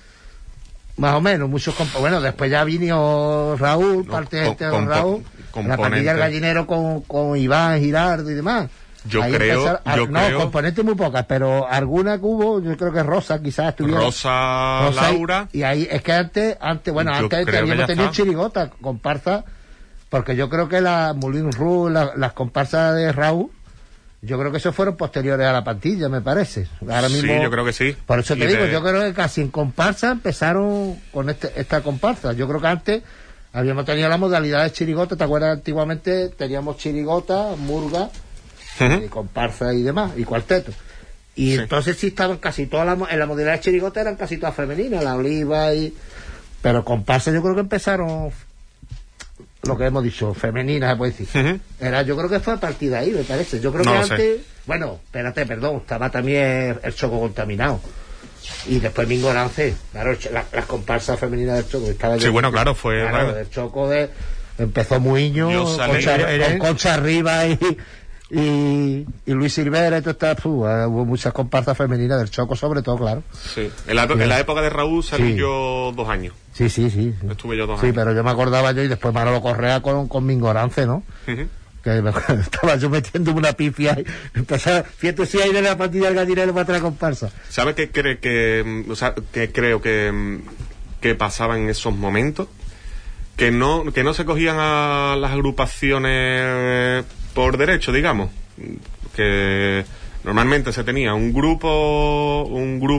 Speaker 4: Más o menos, bueno, después ya vino Raúl, parte de Raúl, la pandilla del gallinero con Iván, Girardo y demás.
Speaker 5: Yo creo.
Speaker 4: Componentes muy pocas, pero alguna que hubo, yo creo que Rosa quizás estuviera.
Speaker 5: Rosa Laura.
Speaker 4: Y ahí, es que antes habíamos tenido chirigota, comparsa, porque yo creo que la Moulin Rouge, las comparsas de Raúl, yo creo que esos fueron posteriores a la pandilla, me parece. Ahora mismo,
Speaker 5: sí, yo creo que sí.
Speaker 4: Por eso te digo, yo creo que casi en comparsa empezaron con esta comparsa. Yo creo que antes habíamos tenido la modalidad de chirigota, ¿te acuerdas? Antiguamente teníamos chirigota, murga, comparsa y demás, y cuarteto. Y entonces sí estaban casi todas en la modalidad de chirigota eran casi todas femeninas, la Oliva pero comparsa yo creo que empezaron lo que hemos dicho, femenina se puede decir. Yo creo que fue a partir de ahí, me parece. Yo creo que antes, bueno, perdón, estaba también el Choco Contaminado. Y después mi ignorancia, claro, las comparsas femeninas del Choco.
Speaker 5: Bueno, claro, fue...
Speaker 4: Claro, del Choco empezó Muiño, con Concha Arriba y Luis Silvera y todo esto, hubo muchas comparsas femeninas del Choco, sobre todo, claro. Sí,
Speaker 5: en la época de Raúl salí yo 2 años.
Speaker 4: Sí.
Speaker 5: Estuve yo 2 años.
Speaker 4: Sí, pero yo me acordaba y después Manolo Correa con mi ignorancia, ¿no? Que estaba yo metiendo una pifia y empezaba, fíjate si hay de la partida del gallinero para otra comparsa.
Speaker 5: ¿Sabes qué creo que pasaba en esos momentos? Que no se cogían a las agrupaciones por derecho, digamos, que normalmente se tenía un grupo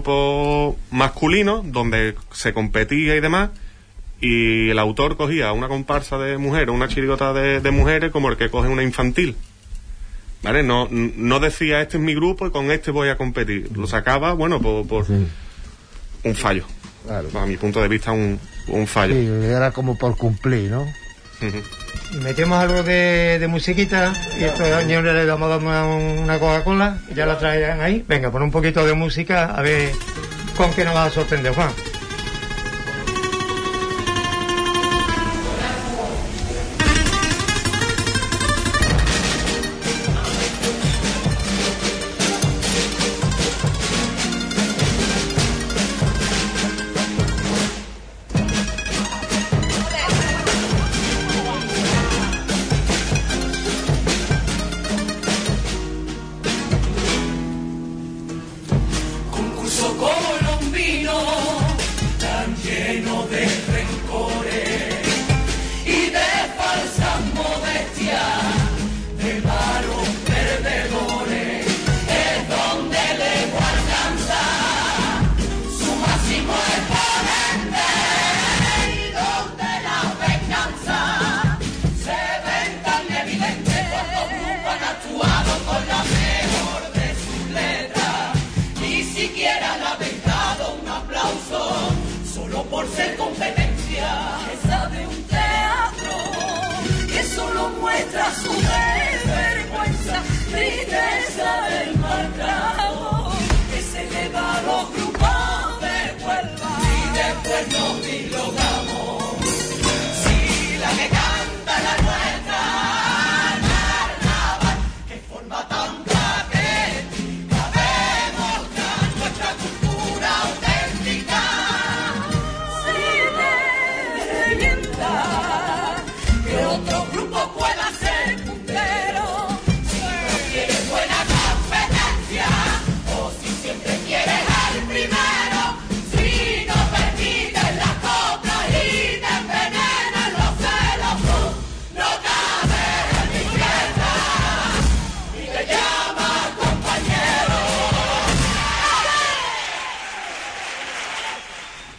Speaker 5: masculino donde se competía y demás, y el autor cogía una comparsa de mujeres, una chirigota de mujeres, como el que coge una infantil, ¿vale? No decía este es mi grupo y con este voy a competir, lo sacaba, bueno, por un fallo, claro. A mi punto de vista un fallo.
Speaker 4: Sí, era como por cumplir, ¿no?
Speaker 3: Metemos algo de musiquita y a estos señores les vamos a dar una Coca-Cola, ya la traerán ahí. Venga, pon un poquito de música a ver con qué nos vas a sorprender, Juan.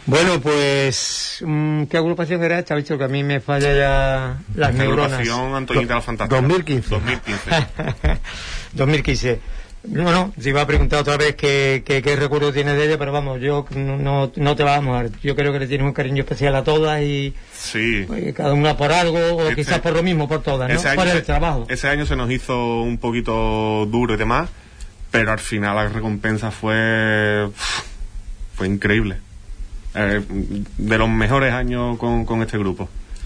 Speaker 3: Bueno, pues, ¿qué agrupación era esta? Visto que a mí me falla ya las neuronas.
Speaker 5: Agrupación Antoñita la Fantástica.
Speaker 4: 2015.
Speaker 3: 2015. No, se iba a preguntar otra vez qué recuerdo tienes de ella, pero vamos, yo no te vamos a dar. Yo creo que le tienes un cariño especial a todas y
Speaker 5: sí.
Speaker 3: Pues, cada una por algo, o quizás por lo mismo, por todas, ¿no? Por el trabajo.
Speaker 5: Ese año se nos hizo un poquito duro y demás, pero al final la recompensa fue increíble. De los mejores años con este grupo.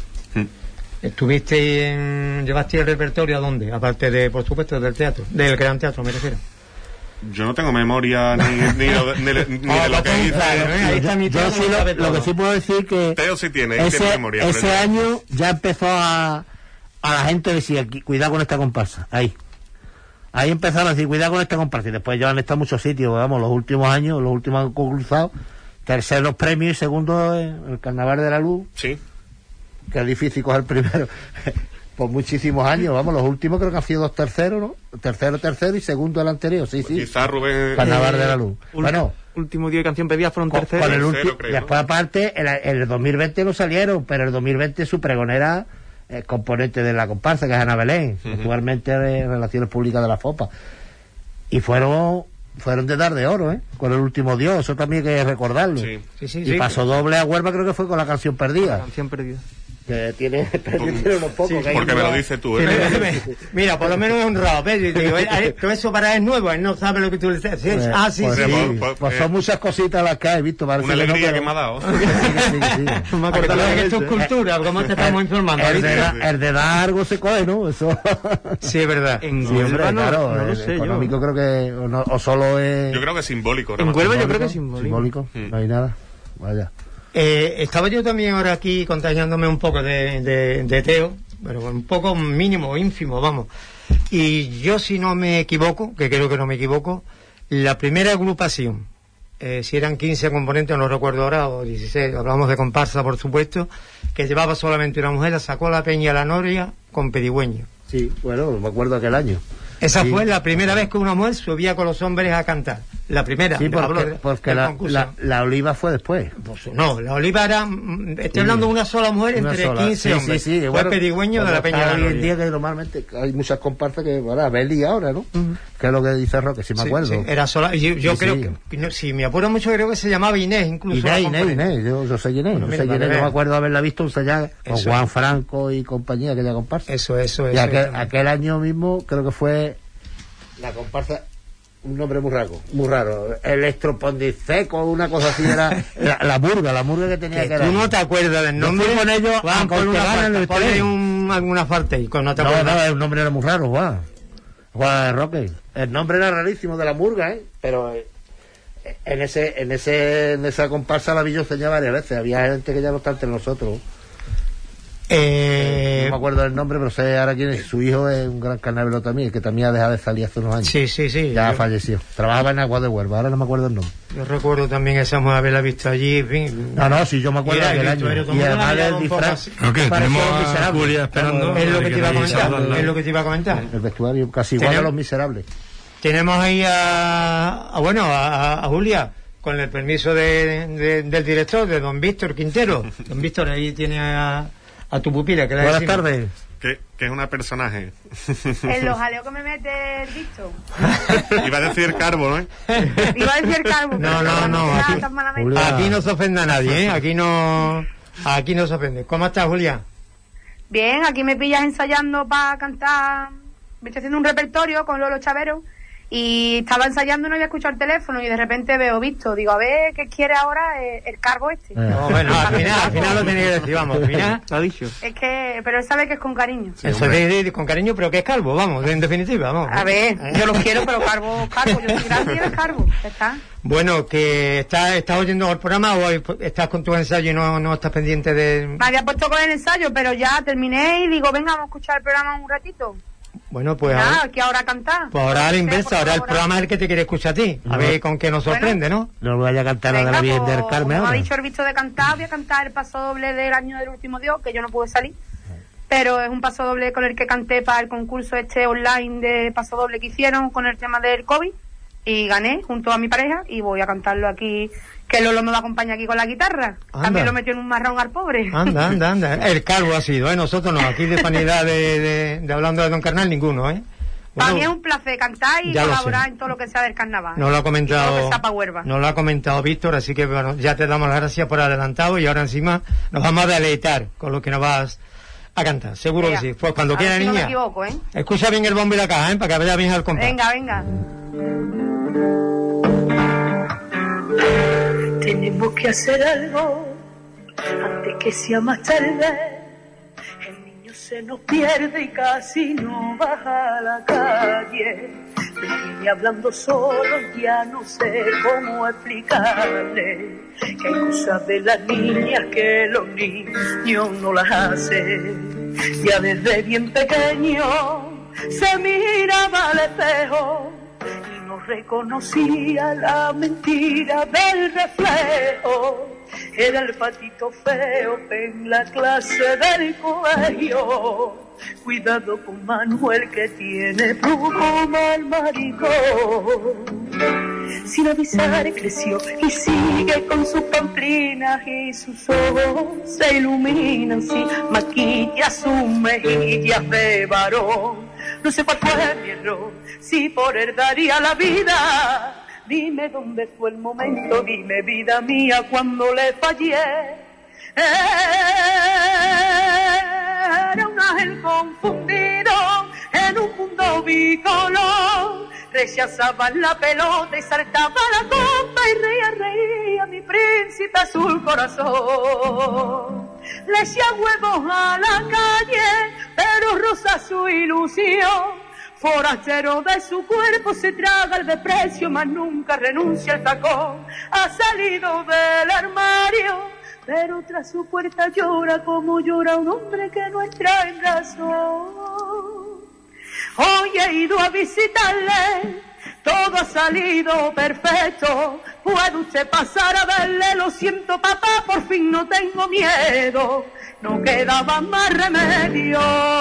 Speaker 3: ¿Llevaste el repertorio a dónde? Aparte de, por supuesto, del teatro, del Gran Teatro, me refiero.
Speaker 5: Yo no tengo memoria ni de lo que hice.
Speaker 3: Ahí está mi
Speaker 4: yo sí lo que sí puedo decir que
Speaker 5: Teo sí tiene memoria.
Speaker 4: Ese año ya empezó a la gente decir, cuidado con esta comparsa, ahí empezaron a decir, cuidado con esta comparsa, y después ya han estado en muchos sitios, vamos, los últimos años, los últimos concursados, terceros premios y segundo el Carnaval de la Luz.
Speaker 5: Sí.
Speaker 4: Que es difícil coger primero por muchísimos años, vamos, los últimos creo que han sido 2 terceros, ¿no? Tercero y segundo el anterior, sí.
Speaker 5: Quizás Rubén...
Speaker 4: Carnaval de la Luz. Bueno,
Speaker 7: último día de Canción Pedida fueron terceros.
Speaker 4: Con el último,
Speaker 5: creo,
Speaker 4: después aparte, en el 2020 no salieron, pero el 2020 su pregonera componente de la comparsa, que es Ana Belén, actualmente de Relaciones Públicas de la FOPA. Y fueron de dar de oro, con el último Dios, eso también hay que recordarlo.
Speaker 3: Sí.
Speaker 4: Pasó doble a Huelva, creo que fue con la Canción Perdida.
Speaker 7: La Canción Perdida.
Speaker 4: Que tiene unos pocos.
Speaker 5: Sí, porque me lo dices tú,
Speaker 3: Mira, por lo menos es honrado, ¿ves? Yo digo, eso para él es nuevo, él no sabe lo que tú le dices. ¿Sí?
Speaker 4: Pues son muchas cositas las que he visto.
Speaker 5: Una alegría que me ha dado.
Speaker 3: Sí. Me acuerdo que esto es cultura, como te estamos informando.
Speaker 4: El de dar algo se coge, ¿no? Eso.
Speaker 3: Sí, es verdad.
Speaker 7: En Huelva
Speaker 4: claro,
Speaker 7: no lo sé
Speaker 4: económico creo que o solo es...
Speaker 5: Yo creo que es simbólico.
Speaker 7: En Huelva yo creo que es simbólico.
Speaker 4: No hay nada. Vaya.
Speaker 3: Estaba yo también ahora aquí contagiándome un poco de Teo, pero un poco mínimo, ínfimo, vamos. Y yo, si no me equivoco, que creo que no me equivoco, la primera agrupación, si eran 15 componentes, no recuerdo ahora, o 16, hablamos de comparsa, por supuesto, que llevaba solamente una mujer, la sacó la Peña La Noria con Pedigüeño.
Speaker 4: Sí, bueno, me acuerdo aquel año.
Speaker 3: Esa fue la primera vez que una mujer subía con los hombres a cantar. La primera.
Speaker 4: Sí, porque la Oliva fue después.
Speaker 3: Pues no, la Oliva era... Estoy hablando de una sola mujer entre 15 hombres.
Speaker 4: Sí,
Speaker 3: fue
Speaker 4: bueno,
Speaker 3: Pedigüeño de la Peña de la Noria.
Speaker 4: Hoy en día que normalmente hay muchas comparsas que, bueno, Beli ahora, ¿no? Que es lo que dice Roque, si me acuerdo.
Speaker 3: Sí, era sola. Yo creo que, si me apuro mucho, creo que se llamaba Inés, incluso.
Speaker 4: Inés, yo sé Inés.
Speaker 3: Bueno,
Speaker 4: no me acuerdo haberla visto ensayar con Juan Franco y compañía, aquella comparsa.
Speaker 3: Eso.
Speaker 4: Y aquel año mismo creo que fue la comparsa, un nombre muy raro, Electropondiceco, una cosa así, era la murga que tenía que
Speaker 3: ¿Tú no te acuerdas del nombre?
Speaker 4: Yo fui con ellos a Cortegana en el tren.
Speaker 3: Alguna parte y no te
Speaker 4: acuerdas. No, el nombre era muy raro, Juan Roque. El nombre era rarísimo de la murga, pero en esa comparsa la vi yo enseñar varias veces. Había gente que ya no está entre nosotros. No me acuerdo del nombre, pero sé ahora quién es. Su hijo es un gran carnavero también, que también ha dejado de salir hace unos años.
Speaker 3: Sí.
Speaker 4: Ya falleció. Trabajaba en Agua de Huelva, ahora no me acuerdo el nombre.
Speaker 3: Yo recuerdo también esa mujer haberla visto allí, en fin.
Speaker 4: No, sí, yo me acuerdo del año. Y además del disfraz.
Speaker 6: Tenemos a Julia esperando.
Speaker 3: Es lo que te iba a comentar.
Speaker 4: El vestuario casi igual a Los Miserables.
Speaker 3: Tenemos ahí a Julia, con el permiso del director, de don Víctor Quintero. Don Víctor, ahí tiene a tu pupila. Que
Speaker 4: Buenas tardes.
Speaker 5: Que es una personaje.
Speaker 8: En los jaleos que me mete el Víctor.
Speaker 5: Iba a decir Carbo, ¿no?
Speaker 8: Iba a decir Carbo.
Speaker 3: No. Aquí no se ofende a nadie, Aquí no se ofende. ¿Cómo estás, Julia?
Speaker 8: Bien, aquí me pillas ensayando para cantar. Me estoy haciendo un repertorio con Lolo Chavero. Y estaba ensayando y no había escuchado el teléfono y de repente veo Víctor. Digo, a ver, ¿qué quiere ahora el Carbo este?
Speaker 3: No, bueno, al final lo tenía que decir, vamos, al final lo ha dicho.
Speaker 8: Es que, pero él sabe que es con cariño.
Speaker 3: Sí, eso es con cariño, pero que es Calvo, vamos, en definitiva, vamos.
Speaker 8: A ver, yo lo quiero, pero Carbo, yo soy grande y eres Carbo, ya está.
Speaker 3: Bueno, que estás oyendo el programa o estás con tu ensayo y no estás pendiente de...
Speaker 8: Me había puesto con el ensayo, pero ya terminé y digo, venga, vamos a escuchar el programa un ratito.
Speaker 3: Bueno, pues
Speaker 8: nada, que ahora cantar.
Speaker 3: Pues ahora a la inversa, ahora el programa es el que te quiere escuchar a ti. A ver con qué nos sorprende, ¿no?
Speaker 4: No vaya a cantar la de la Virgen del Carmen ahora.
Speaker 8: Me ha dicho el Víctor de cantar, voy a cantar el paso doble del año del último Dios, que yo no pude salir. Pero es un paso doble con el que canté para el concurso online de paso doble que hicieron con el tema del COVID. y gané junto a mi pareja y voy a cantarlo aquí, que Lolo me va a acompañar aquí con la guitarra.
Speaker 3: Anda.
Speaker 8: También lo metió en un marrón al pobre.
Speaker 3: Anda. El calvo ha sido, nosotros no, aquí de sanidad de hablando de Don Carnal ninguno,
Speaker 8: Para
Speaker 3: Bueno,
Speaker 8: mí es un placer cantar y
Speaker 3: ya lo
Speaker 8: colaborar
Speaker 3: sé.
Speaker 8: en todo lo que sea del carnaval.
Speaker 3: Nos lo ha
Speaker 8: Y todo lo
Speaker 3: comentado,
Speaker 8: que sea pa' Huelva.
Speaker 3: nos lo ha comentado Víctor, así que bueno, ya te damos las gracias por adelantado y ahora encima nos vamos a deleitar con lo que nos vas a cantar, seguro
Speaker 8: Venga.
Speaker 3: que sí. Pues cuando
Speaker 8: A ver
Speaker 3: quiera,
Speaker 8: si no me
Speaker 3: niña,
Speaker 8: equivoco, ¿eh?
Speaker 3: escucha bien el bombo y la caja, para que vaya bien al compás.
Speaker 8: Venga.
Speaker 1: Tenemos que hacer algo antes que sea más tarde. El niño se nos pierde y casi no baja a la calle. Me viene hablando solo, ya no sé cómo explicarle que hay cosas de las niñas que los niños no las hacen. Ya desde bien pequeño se miraba al espejo y no reconocía la mentira del reflejo. Era el patito feo en la clase del colegio. Cuidado con Manuel que tiene poco mal maricón. Sin avisar creció y sigue con sus pamplinas y sus ojos se iluminan si maquilla sus mejillas de varón. No sé cuál fue mi error, si por él daría la vida. Dime dónde fue el momento, dime vida mía cuando le fallé. Era un ángel confundido en un mundo bicolor. Rechazaba la pelota y saltaba la copa y reía mi príncipe azul corazón. Le echaba huevos a la calle, pero rosa su ilusión. Forastero de su cuerpo se traga el desprecio, mas nunca renuncia al tacón. Ha salido del armario, pero tras su puerta llora como llora un hombre que no entra en razón. Hoy he ido a visitarle, todo ha salido perfecto. Puede usted pasar a verle, lo siento papá, por fin no tengo miedo. No quedaba más remedio.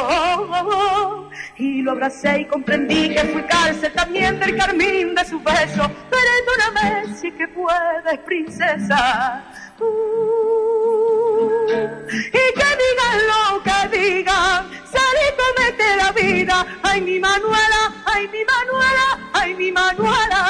Speaker 1: Y lo abracé y comprendí que fui cárcel también del carmín de su beso. Perdóname si que puedes, princesa. Y que digan lo que digan, salí y comete la vida. Ay mi Manuela, ay mi Manuela, ay mi Manuela.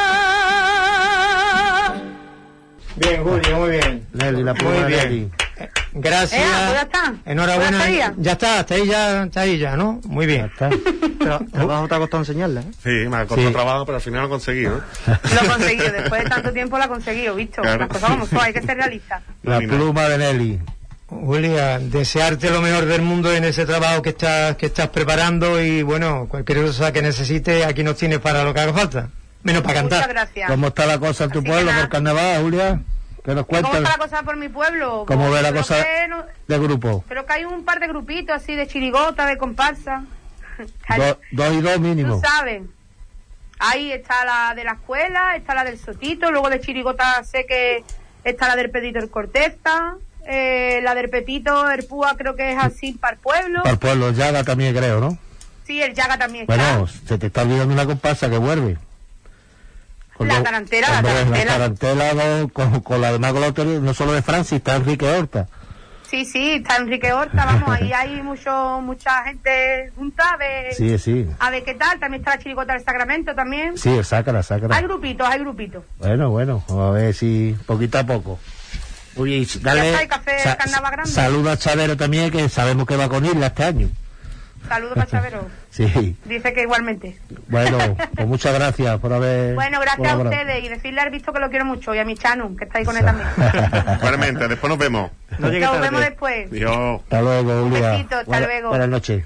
Speaker 3: Bien, Julio, muy bien.
Speaker 4: Nelly, la
Speaker 3: Muy
Speaker 4: pluma de
Speaker 3: bien.
Speaker 4: Nelly.
Speaker 3: Gracias.
Speaker 8: Pues ya está.
Speaker 3: Enhorabuena.
Speaker 8: Pues ya
Speaker 3: Ya está, está ahí ya, ¿no? Muy bien.
Speaker 4: Ya está.
Speaker 7: Trabajo te ha costado enseñarla, ¿eh?
Speaker 5: Sí, me ha costado
Speaker 4: Sí.
Speaker 5: trabajo, pero al final lo he conseguido.
Speaker 8: Lo he conseguido, después de tanto tiempo lo ha conseguido, ¿visto?
Speaker 5: Claro.
Speaker 8: Las cosas como son, hay que ser realista.
Speaker 4: La pluma de Nelly.
Speaker 3: Julia, desearte lo mejor del mundo en ese trabajo que estás preparando y bueno, cualquier cosa que necesites, aquí nos tienes para lo que haga falta. Menos para
Speaker 8: Muchas
Speaker 3: cantar.
Speaker 8: gracias.
Speaker 4: ¿Cómo está la cosa en tu
Speaker 8: Así que
Speaker 4: pueblo
Speaker 8: nada.
Speaker 4: por carnaval, Julia? ¿Qué nos
Speaker 8: ¿Cómo
Speaker 4: cuentas
Speaker 8: está la cosa por mi pueblo?
Speaker 4: ¿Cómo ve la
Speaker 8: Creo
Speaker 4: cosa
Speaker 8: que no-
Speaker 4: de grupo?
Speaker 8: Creo que hay un par de grupitos así de chirigota, de comparsa.
Speaker 4: Dos y dos mínimo.
Speaker 8: Tú sabes. Ahí está la de la escuela, está la del Sotito, luego de chirigota sé que está la del Pedito el Corteza, la del Pepito, el Púa creo que es así para el pueblo.
Speaker 4: Para el pueblo, Llaga también creo, ¿no?
Speaker 8: Sí, el Yaga también está.
Speaker 4: Bueno, se te está olvidando una comparsa que vuelve.
Speaker 8: La
Speaker 4: los-
Speaker 8: tarantela, la
Speaker 4: hombre,
Speaker 8: tarantela.
Speaker 4: La tarantela con la demás con no solo de Francis, está Enrique Horta.
Speaker 8: Sí, está Enrique Horta, vamos, ahí hay mucha gente junta
Speaker 4: Sí, sí.
Speaker 8: a ver qué tal, también está la chirigota del Sacramento también.
Speaker 4: Sí, sácala.
Speaker 8: Hay grupitos.
Speaker 4: Bueno, vamos a ver si poquito a poco. Oye, y dale,
Speaker 8: Ya está el café Carnaval Grande.
Speaker 4: saluda a Chavero también, que sabemos que va con Isla este año.
Speaker 8: Saludos para Chavero.
Speaker 4: Sí,
Speaker 8: Dice que igualmente.
Speaker 4: bueno, pues muchas gracias por haber...
Speaker 8: Bueno, gracias a
Speaker 4: colaborado.
Speaker 8: ustedes y decirle al visto que lo quiero mucho y a mi Chanu, que está ahí con él también.
Speaker 5: Igualmente, después nos vemos.
Speaker 7: No llegue
Speaker 8: Nos
Speaker 7: tarde.
Speaker 8: vemos después.
Speaker 5: Dios.
Speaker 4: Hasta luego, Julia.
Speaker 8: besito, hasta luego.
Speaker 4: Buenas noches.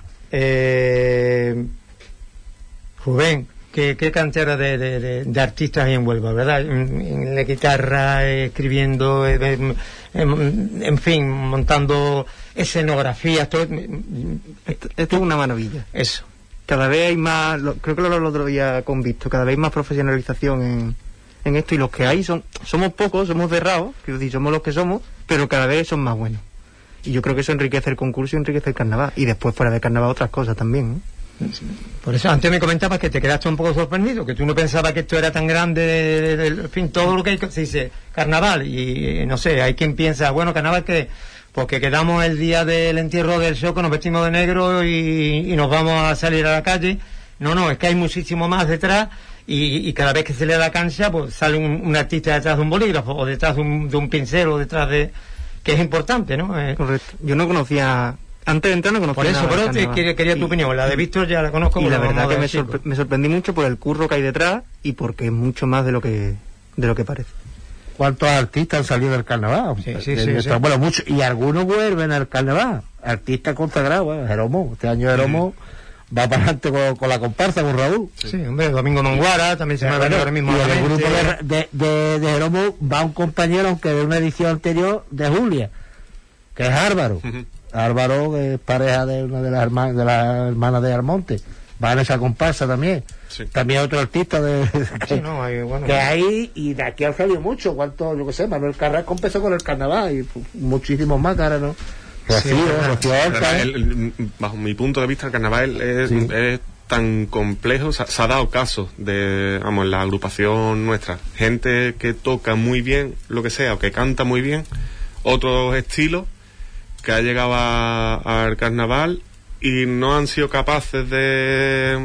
Speaker 3: Rubén, qué cantera de artistas hay en Huelva, ¿verdad? En la guitarra, escribiendo, en fin, montando escenografías, todo.
Speaker 7: Esto es una maravilla.
Speaker 3: Eso.
Speaker 7: Cada vez hay más, creo que lo otro día con Visto, cada vez hay más profesionalización en esto y los que hay somos pocos, somos cerrados, quiero decir, somos los que somos, pero cada vez son más buenos. Y yo creo que eso enriquece el concurso y enriquece el carnaval. Y después fuera de carnaval otras cosas también, ¿eh?
Speaker 3: Por eso antes me comentabas que te quedaste un poco sorprendido, que tú no pensabas que esto era tan grande, en fin, todo lo que hay, se dice carnaval, y no sé, hay quien piensa, bueno, carnaval que, porque quedamos el día del entierro del Xoco, nos vestimos de negro y nos vamos a salir a la calle. No, es que hay muchísimo más detrás, y cada vez que se le da la cancha, pues sale un artista detrás de un bolígrafo, o detrás de un pincel, o detrás de... que es importante, ¿no?
Speaker 7: Correcto. Yo no conocía... Antes de entrar no conocía
Speaker 3: por eso,
Speaker 7: nada
Speaker 3: pero quería tu opinión. La de Víctor ya la conozco.
Speaker 7: Y la verdad que me sorprendí mucho por el curro que hay detrás y porque es mucho más de lo que parece.
Speaker 4: ¿Cuántos artistas han salido del carnaval?
Speaker 3: Sí.
Speaker 4: Bueno, muchos, y algunos vuelven al carnaval. Artistas consagrados, Jeromo. Este año Jeromo va para adelante con la comparsa, con Raúl.
Speaker 3: Sí, hombre, Domingo Monguara también se me ha venido ahora mismo.
Speaker 4: Y en el grupo de Jeromo va un compañero, aunque de una edición anterior, de Julia, que es Álvaro. Álvaro, que es pareja de una de las hermanas de Almonte, va en esa comparsa también. Sí. También otro artista que hay, y de aquí han salido muchos. ¿Cuántos? Yo qué sé, Manuel Carrasco empezó con el carnaval y muchísimos más, cara, ¿no? Rocío Horta.
Speaker 5: Bajo mi punto de vista, el carnaval es tan complejo. Se ha dado caso de, en la agrupación nuestra, gente que toca muy bien lo que sea, o que canta muy bien otros estilos, que ha llegado al carnaval y no han sido capaces de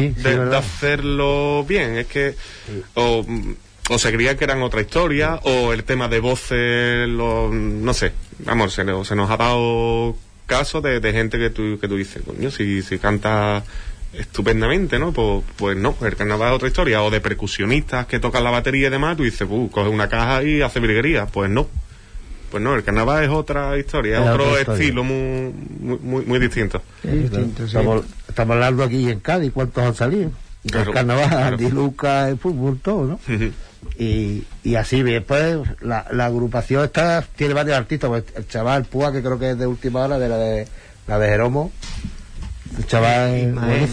Speaker 5: hacerlo bien. Es que o se creía que eran otra historia, o el tema de voces, no sé, se nos ha dado caso de gente que tú dices, coño, si canta estupendamente, ¿no? Pues no, el carnaval es otra historia. O de percusionistas que tocan la batería y demás, tú dices, coge una caja y hace virguería. Pues no, el carnaval es otra historia, es otro estilo muy distinto.
Speaker 4: Estamos hablando aquí en Cádiz, ¿cuántos han salido? El carnaval, Andy Lucas, el fútbol, todo, ¿no? Y así, después la agrupación tiene varios artistas, pues el chaval Púa, que creo que es de última hora, de la de Jeromo. El chaval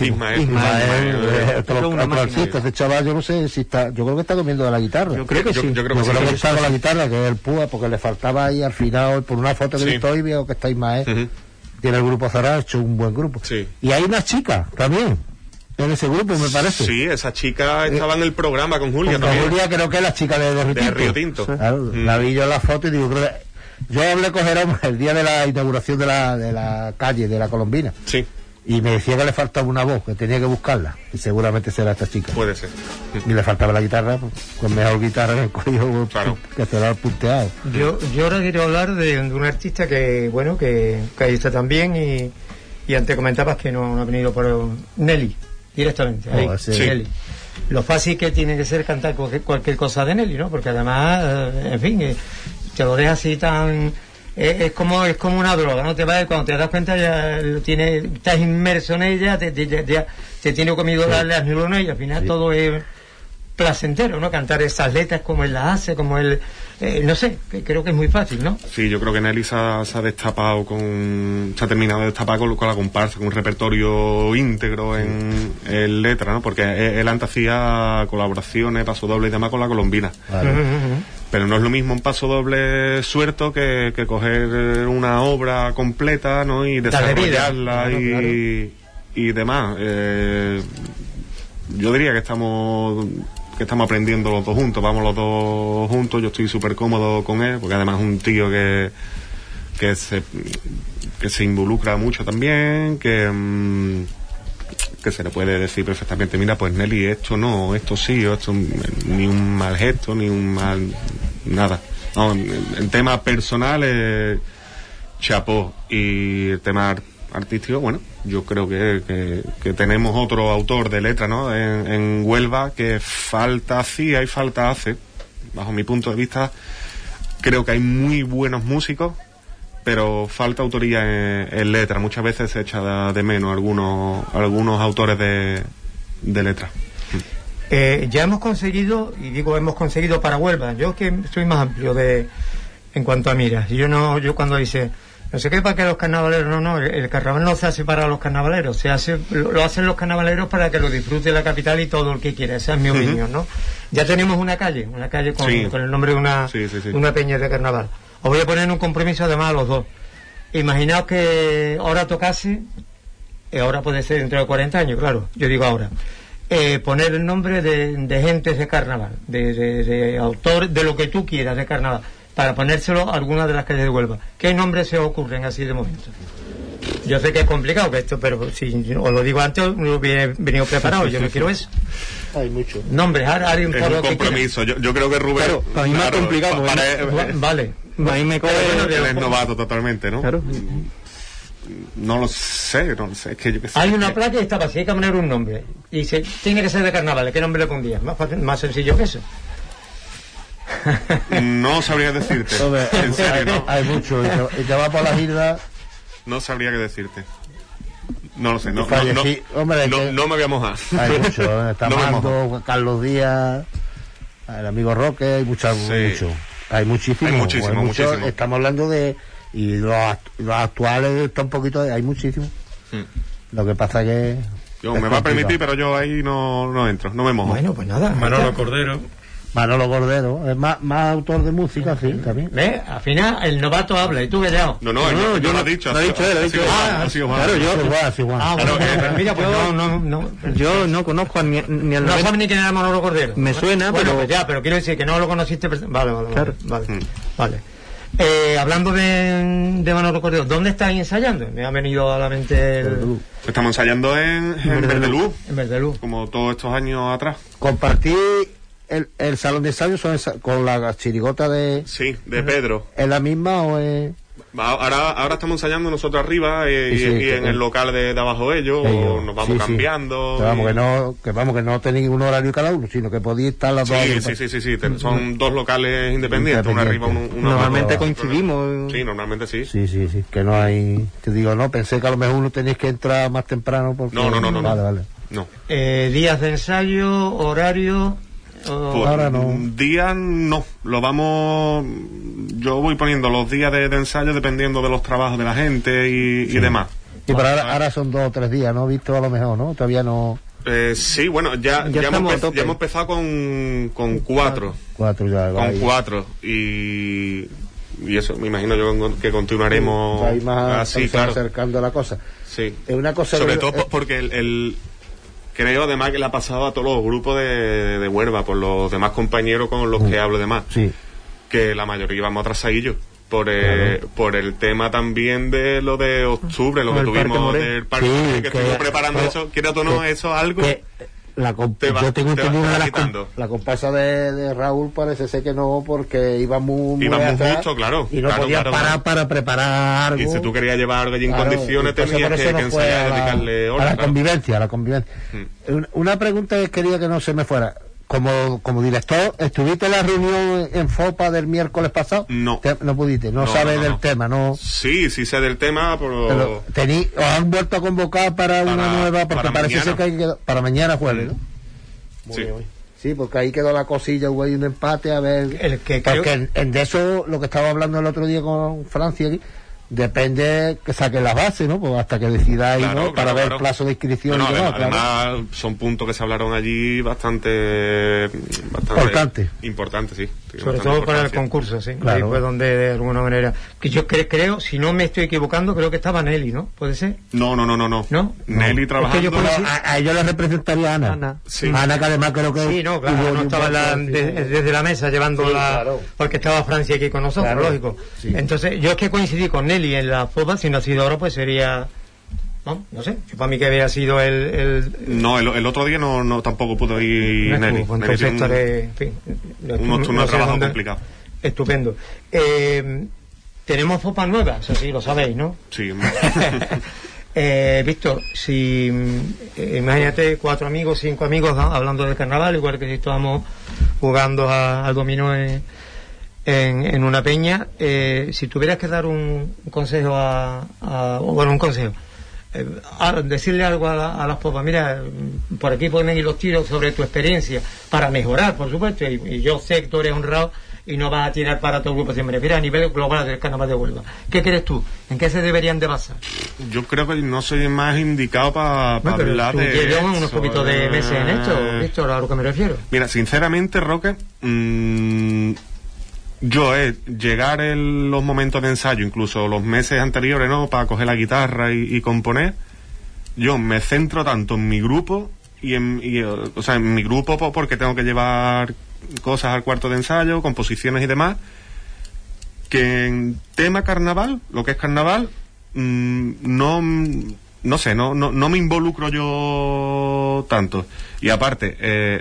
Speaker 4: otro artista, ese chaval, yo no sé si está, yo creo que está comiendo de la guitarra.
Speaker 7: Yo creo que sí.
Speaker 5: Yo creo que
Speaker 4: está con la guitarra, que es el Púa, porque le faltaba ahí al final, por una foto que he visto hoy, veo que está Ismael. Tiene el grupo cerrado, hecho un buen grupo. Y hay una chica también en ese grupo, me parece.
Speaker 5: Sí, esa chica estaba en el programa con Julia también.
Speaker 4: Julia, creo que es la chica de
Speaker 5: Río Tinto.
Speaker 4: Claro, la vi yo en la foto y digo, yo hablé con Jeromo el día de la inauguración de la calle de la Colombina.
Speaker 5: Sí.
Speaker 4: Y me decía que le faltaba una voz, que tenía que buscarla. Y seguramente será esta chica.
Speaker 5: Puede ser.
Speaker 4: Y le faltaba la guitarra, pues, con mejor guitarra en el cuello, que se lo ha punteado.
Speaker 3: Yo ahora quiero hablar de un artista que ahí está también, y antes comentabas que no ha venido por Nelly, directamente. Ahí, Nelly. Lo fácil que tiene que ser cantar cualquier cosa de Nelly, ¿no? Porque además, en fin, te lo deja así tan... Es como una droga, ¿no? Cuando te das cuenta ya estás inmerso en ella, te tiene comido las neuronas, y al final todo es placentero, ¿no? Cantar esas letras como él las hace, como él... no sé, creo que es muy fácil, ¿no?
Speaker 5: Sí, yo creo que Nelly se ha destapado se ha terminado de destapar con la comparsa, con un repertorio íntegro en letra, ¿no? Porque él antes hacía colaboraciones, paso doble y demás con la Colombina. Vale. Pero no es lo mismo un paso doble suelto que coger una obra completa, ¿no? Y desarrollarla y demás. Yo diría que estamos aprendiendo los dos juntos, vamos los dos juntos. Yo estoy súper cómodo con él, porque además es un tío que se involucra mucho también, que se le puede decir perfectamente, mira, pues Nelly, esto no, esto sí, o esto ni un mal gesto, ni un mal nada. No, en tema personal, chapó. Y el tema artístico, bueno, yo creo que tenemos otro autor de letra, ¿no? En Huelva, que falta hacía y falta hace. Bajo mi punto de vista, creo que hay muy buenos músicos, pero falta autoría en letra. Muchas veces se echa de menos algunos autores de letra.
Speaker 3: Ya hemos conseguido, y digo hemos conseguido para Huelva, yo que soy más amplio en cuanto a miras, yo cuando dice no sé qué para que los carnavaleros, no, el carnaval no se hace para los carnavaleros, lo hacen los carnavaleros para que lo disfrute la capital y todo el que quiera. Esa es mi opinión, ¿no? Ya tenemos una calle con el nombre de una peña de carnaval. Os voy a poner un compromiso además a los dos. Imaginaos que ahora tocase ahora puede ser dentro de 40 años, claro, yo digo ahora, poner el nombre de gentes de carnaval, de autor, de lo que tú quieras de carnaval, para ponérselo a alguna de las calles de Huelva. ¿Qué nombres se os ocurren así de momento? Yo sé que es complicado que esto, pero si os lo digo antes, no hubiera venido preparado. Yo no quiero eso.
Speaker 4: Hay mucho.
Speaker 3: Nombres,
Speaker 5: es un compromiso. Yo creo que Rubén.
Speaker 7: Claro, para mí más complicado.
Speaker 3: Vale.
Speaker 7: A mí me coge.
Speaker 5: Él es novato totalmente, ¿no?
Speaker 7: Claro.
Speaker 5: No lo sé. Es que yo qué sé.
Speaker 3: Hay una placa y está vacía, hay que poner un nombre. Y dice, tiene que ser de carnaval. ¿Qué nombre le pondrías? Más sencillo que eso.
Speaker 5: No sabría decirte.
Speaker 4: Hombre,
Speaker 5: En serio, no.
Speaker 4: hay mucho. Y te va por las islas.
Speaker 5: No sabría qué decirte. No lo sé. No
Speaker 4: Hombre,
Speaker 5: me voy a mojar.
Speaker 4: hay mucho. Está
Speaker 5: No me
Speaker 4: Mando, Carlos Díaz, el amigo Roque, hay mucho. Hay muchísimo.
Speaker 5: Hay muchísimo.
Speaker 4: Estamos hablando de. Y los actuales está un poquito. Hay muchísimo. Lo que pasa que.
Speaker 5: Yo me va a permitir, pero yo ahí no entro. No me mojo.
Speaker 3: Bueno, pues nada.
Speaker 6: Manolo Cordero,
Speaker 4: es más autor de música, sí, también.
Speaker 3: ¿Ves? Al final el novato habla y tú callado.
Speaker 5: No, yo lo he dicho.
Speaker 7: Lo ha dicho él.
Speaker 4: Claro, yo igual.
Speaker 3: Ah, bueno, mira, pues
Speaker 7: Yo no conozco ni al
Speaker 3: no sabes ni quién era Manolo Cordero.
Speaker 7: Me suena,
Speaker 3: bueno,
Speaker 7: pero.
Speaker 3: pues ya, pero quiero decir que no lo conociste. Vale.
Speaker 7: Claro.
Speaker 3: Vale. Hablando de Manolo Cordero, ¿dónde estáis ensayando? Me ha venido a la mente
Speaker 5: Estamos ensayando en Verdeluz.
Speaker 3: En Verdeluz.
Speaker 5: Como todos estos años atrás.
Speaker 4: Compartí el salón de ensayo con la chirigota de...
Speaker 5: Sí, de Pedro.
Speaker 4: ¿Es la misma o es...?
Speaker 5: Ahora estamos ensayando nosotros arriba y en el local de abajo ellos, o nos vamos cambiando.
Speaker 4: Que no tenéis un horario cada uno, sino que podéis estar las dos.
Speaker 5: Sí. Son dos locales independientes, uno arriba, uno
Speaker 7: normalmente
Speaker 5: abajo.
Speaker 7: coincidimos.
Speaker 5: Sí, normalmente sí.
Speaker 4: Sí, que no hay... Te digo, no, pensé que a lo mejor uno tenéis que entrar más temprano porque...
Speaker 5: No.
Speaker 4: Vale.
Speaker 5: No.
Speaker 3: Días de ensayo, horario...
Speaker 5: Pues,
Speaker 4: ahora no.
Speaker 5: Días no, yo voy poniendo los días de ensayo dependiendo de los trabajos de la gente y demás.
Speaker 4: Y pero ahora son 2 o 3 días, ¿no? Visto a lo mejor, ¿no? Todavía no...
Speaker 5: Sí, bueno, ya hemos empezado con 4.
Speaker 4: 4 ya.
Speaker 5: Con 4 y eso, me imagino yo que continuaremos
Speaker 4: ahí más
Speaker 5: así, claro.
Speaker 4: Acercando la cosa.
Speaker 5: Sí.
Speaker 4: Es una cosa
Speaker 5: sobre todo porque creo además que le ha pasado a todos los grupos de Huelva, por los demás compañeros con los que hablo demás, que la mayoría vamos atrasadillos por el tema también de lo de octubre, lo que tuvimos del parque, que estuvimos preparando eso, quieras o no, eso algo
Speaker 4: yo tengo entendido la comparsa de Raúl parece ser que no, porque íbamos atrás,
Speaker 5: mucho, claro,
Speaker 4: y no podías parar para preparar algo,
Speaker 5: y si tú querías llevar algo allí en condiciones tenías que ensayar y dedicarle horas
Speaker 4: a la convivencia. Una pregunta que quería que no se me fuera. Como director, ¿estuviste en la reunión en FOPA del miércoles pasado?
Speaker 5: No.
Speaker 4: No pudiste, no sabes del tema, ¿no?
Speaker 5: Sí sé del tema, pero
Speaker 4: ¿os han vuelto a convocar para una nueva? Porque parece ser que ahí quedó, para mañana jueves, ¿no? Sí, porque ahí quedó la cosilla, hubo ahí un empate, a ver... porque de eso, lo que estaba hablando el otro día con Francia aquí, depende que saquen las bases, ¿no? Pues hasta que decidáis, ¿no? Para ver el plazo de inscripción y demás,
Speaker 5: además son puntos que se hablaron allí bastante importantes, sí.
Speaker 3: Sobre todo para el concurso, sí. Claro. Ahí fue donde, de alguna manera... Que yo creo, si no me estoy equivocando, creo que estaba Nelly, ¿no? ¿Puede ser?
Speaker 5: No. Nelly trabajando...
Speaker 4: a ella le representaría Ana.
Speaker 5: Sí.
Speaker 4: Ana, que además creo que...
Speaker 3: Sí, no, claro, no estaba desde la mesa llevándola... Claro. Porque estaba Francia aquí con nosotros, lógico. Sí. Entonces, yo es que coincidí con Nelly en la FOPA, si no ha sido ahora, pues sería... No sé, yo para mí que había sido
Speaker 5: No, el otro día no tampoco pudo ir Nelly.
Speaker 3: Entonces estaré...
Speaker 5: Unos turnos de trabajo complicados.
Speaker 3: Estupendo. Tenemos FOPA nuevas, eso sí, lo sabéis, ¿no?
Speaker 5: Sí.
Speaker 3: Víctor, si imagínate 4 amigos, 5 amigos hablando del carnaval, igual que si estábamos jugando al dominó en una peña, si tuvieras que dar un consejo un consejo, decirle algo a las popas, mira, por aquí pueden ir los tiros sobre tu experiencia para mejorar, por supuesto, y yo sé que tú eres honrado y no vas a tirar para todo el grupo, siempre mira, a nivel global del carnaval de Huelva. ¿Qué crees tú? ¿En qué se deberían de basar?
Speaker 5: Yo creo que no soy más indicado para hablar de eso.
Speaker 3: Llevamos unos poquitos de meses en esto, Víctor, a lo que me refiero.
Speaker 5: Mira, sinceramente, Roque, yo llegar en los momentos de ensayo, incluso los meses anteriores, ¿no? Para coger la guitarra y componer, yo me centro tanto en mi grupo en mi grupo porque tengo que llevar cosas al cuarto de ensayo, composiciones y demás, que en tema carnaval, lo que es carnaval, no me involucro yo tanto. Y aparte,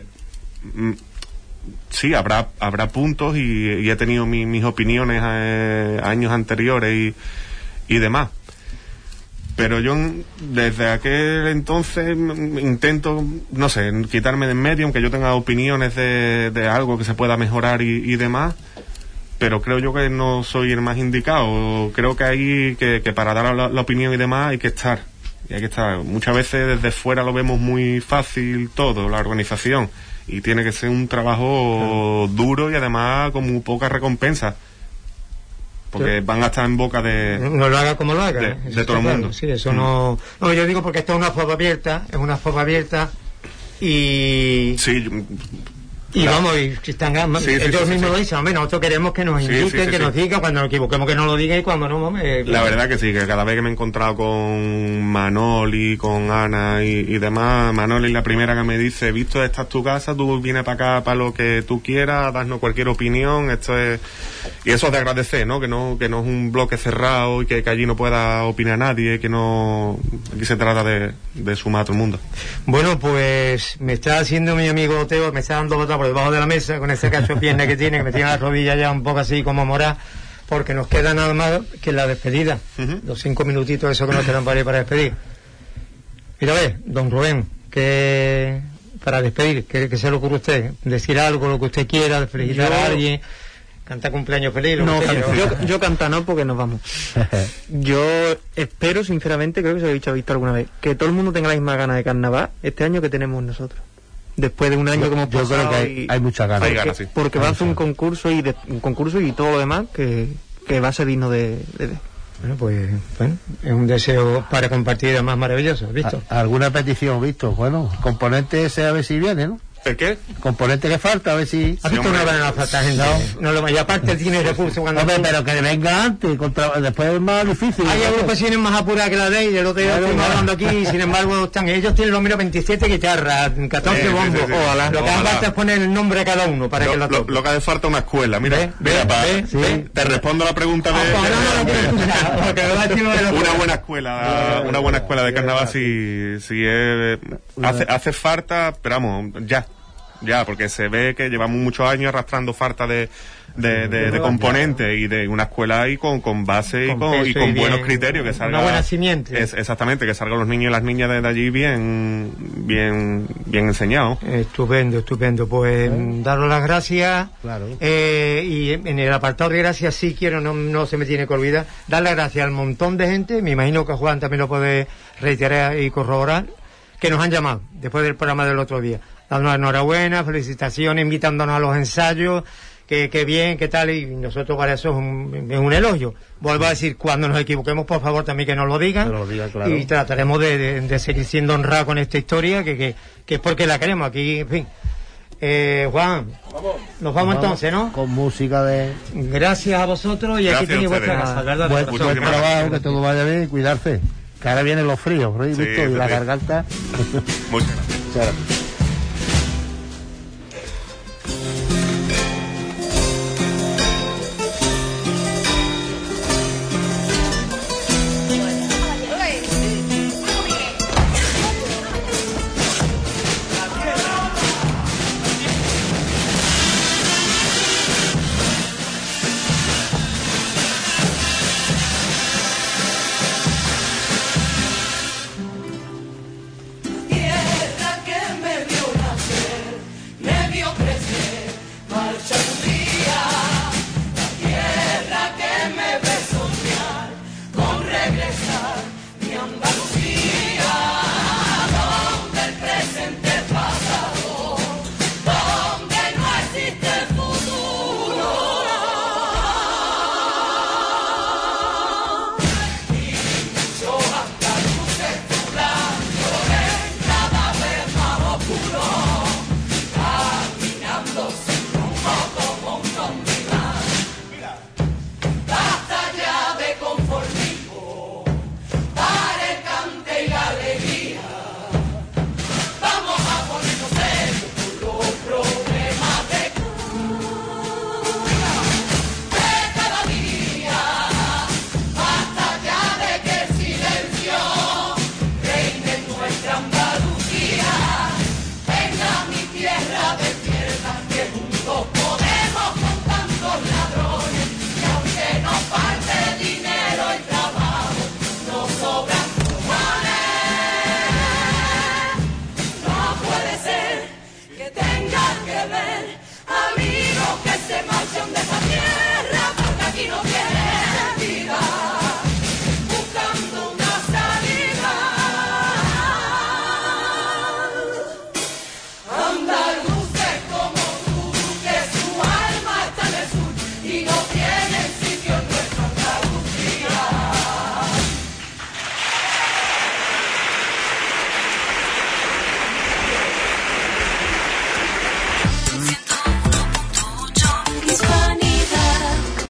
Speaker 5: sí, habrá puntos y he tenido mis opiniones años anteriores y demás. Pero yo desde aquel entonces intento, no sé, quitarme de en medio, aunque yo tenga opiniones de algo que se pueda mejorar y demás, pero creo yo que no soy el más indicado. Creo que hay que para dar la opinión y demás hay que estar. Y hay que estar. Muchas veces desde fuera lo vemos muy fácil todo, la organización, y tiene que ser un trabajo duro y además con muy poca recompensa. Porque van a estar en boca de...
Speaker 3: No lo haga como lo haga.
Speaker 5: De todo el mundo.
Speaker 3: Sí, eso no... No, yo digo porque esto es una forma abierta, y...
Speaker 5: Sí,
Speaker 3: y claro. Vamos, y si están... ellos mismos lo dicen, hombre, nosotros queremos que nos indiquen, que nos digan, cuando nos equivoquemos que nos lo digan y cuando no, hombre...
Speaker 5: La verdad que sí, que cada vez que me he encontrado con Manoli, con Ana y demás, Manoli es la primera que me dice, visto, esta es tu casa, tú vienes para acá para lo que tú quieras, darnos cualquier opinión, esto es... Y eso es de agradecer, ¿no? Que no es un bloque cerrado y que allí no pueda opinar nadie, que no... Aquí se trata de sumar a todo el mundo.
Speaker 3: Bueno, pues me está haciendo mi amigo Teo, me está dando otra por debajo de la mesa con ese cacho de pierna que tiene, que me tiene la rodilla ya un poco así como morada, porque nos queda nada más que la despedida. Los 5 minutitos esos que nos quedan para ir para despedir. Mira, a ver, don Rubén, que para despedir, ¿qué se le ocurre a usted? Decir algo, lo que usted quiera, felicitar a alguien, cantar cumpleaños feliz.
Speaker 7: No, yo cantar no, porque nos vamos. Yo espero, sinceramente, creo que se lo he dicho a Víctor alguna vez, que todo el mundo tenga la misma gana de carnaval este año que tenemos nosotros. Después de un año que hemos pasado,
Speaker 4: yo creo que hay muchas ganas.
Speaker 7: Porque va a hacer un concurso y todo lo demás que va a ser digno de...
Speaker 3: Bueno, pues es un deseo para compartir además maravilloso, ¿visto?
Speaker 4: ¿Alguna petición, visto? Bueno, componente ese a ver si viene, ¿no?
Speaker 5: ¿El qué?
Speaker 4: Componente que falta, a ver si...
Speaker 3: ¿Has visto una banana falta, gente? No, y aparte tiene recursos cuando...
Speaker 4: Hombre, pero que venga antes, después es más difícil.
Speaker 3: Hay agrupaciones más apuradas que la de ellos, el otro día estamos hablando aquí, y sin embargo ellos tienen lo menos 27 guitarras, 14 bombos. Ojalá. Lo que hace falta es poner el nombre de cada uno para que lo toque.
Speaker 5: Lo que hace falta es una escuela, mira, te respondo la pregunta una buena escuela de carnaval si hace falta, pero vamos, ya, porque se ve que llevamos muchos años arrastrando falta de componentes y de una escuela ahí con base y con buenos criterios, que salga
Speaker 3: una buena simiente.
Speaker 5: Exactamente, que salgan los niños y las niñas de allí bien enseñados.
Speaker 3: Estupendo. Pues daros las gracias.
Speaker 4: Claro.
Speaker 3: Y en el apartado de gracias sí quiero, no se me tiene que olvidar, dar las gracias al montón de gente, me imagino que Juan también lo puede reiterar y corroborar, que nos han llamado después del programa del otro día, dándonos enhorabuena, felicitaciones, invitándonos a los ensayos, que bien, que tal, y nosotros para eso es un elogio. Vuelvo a decir, cuando nos equivoquemos, por favor, también que nos lo digan, claro. Y trataremos de seguir siendo honrados con esta historia, que es porque la queremos aquí, en fin. Juan, nos vamos entonces, ¿no?
Speaker 4: Con música de...
Speaker 3: Gracias a vosotros, y aquí tenéis vuestra casa, ¿verdad?
Speaker 4: Buen trabajo, que todo vaya bien y cuidarse, que ahora vienen los fríos, ¿no? Y la garganta.
Speaker 5: Muchas gracias.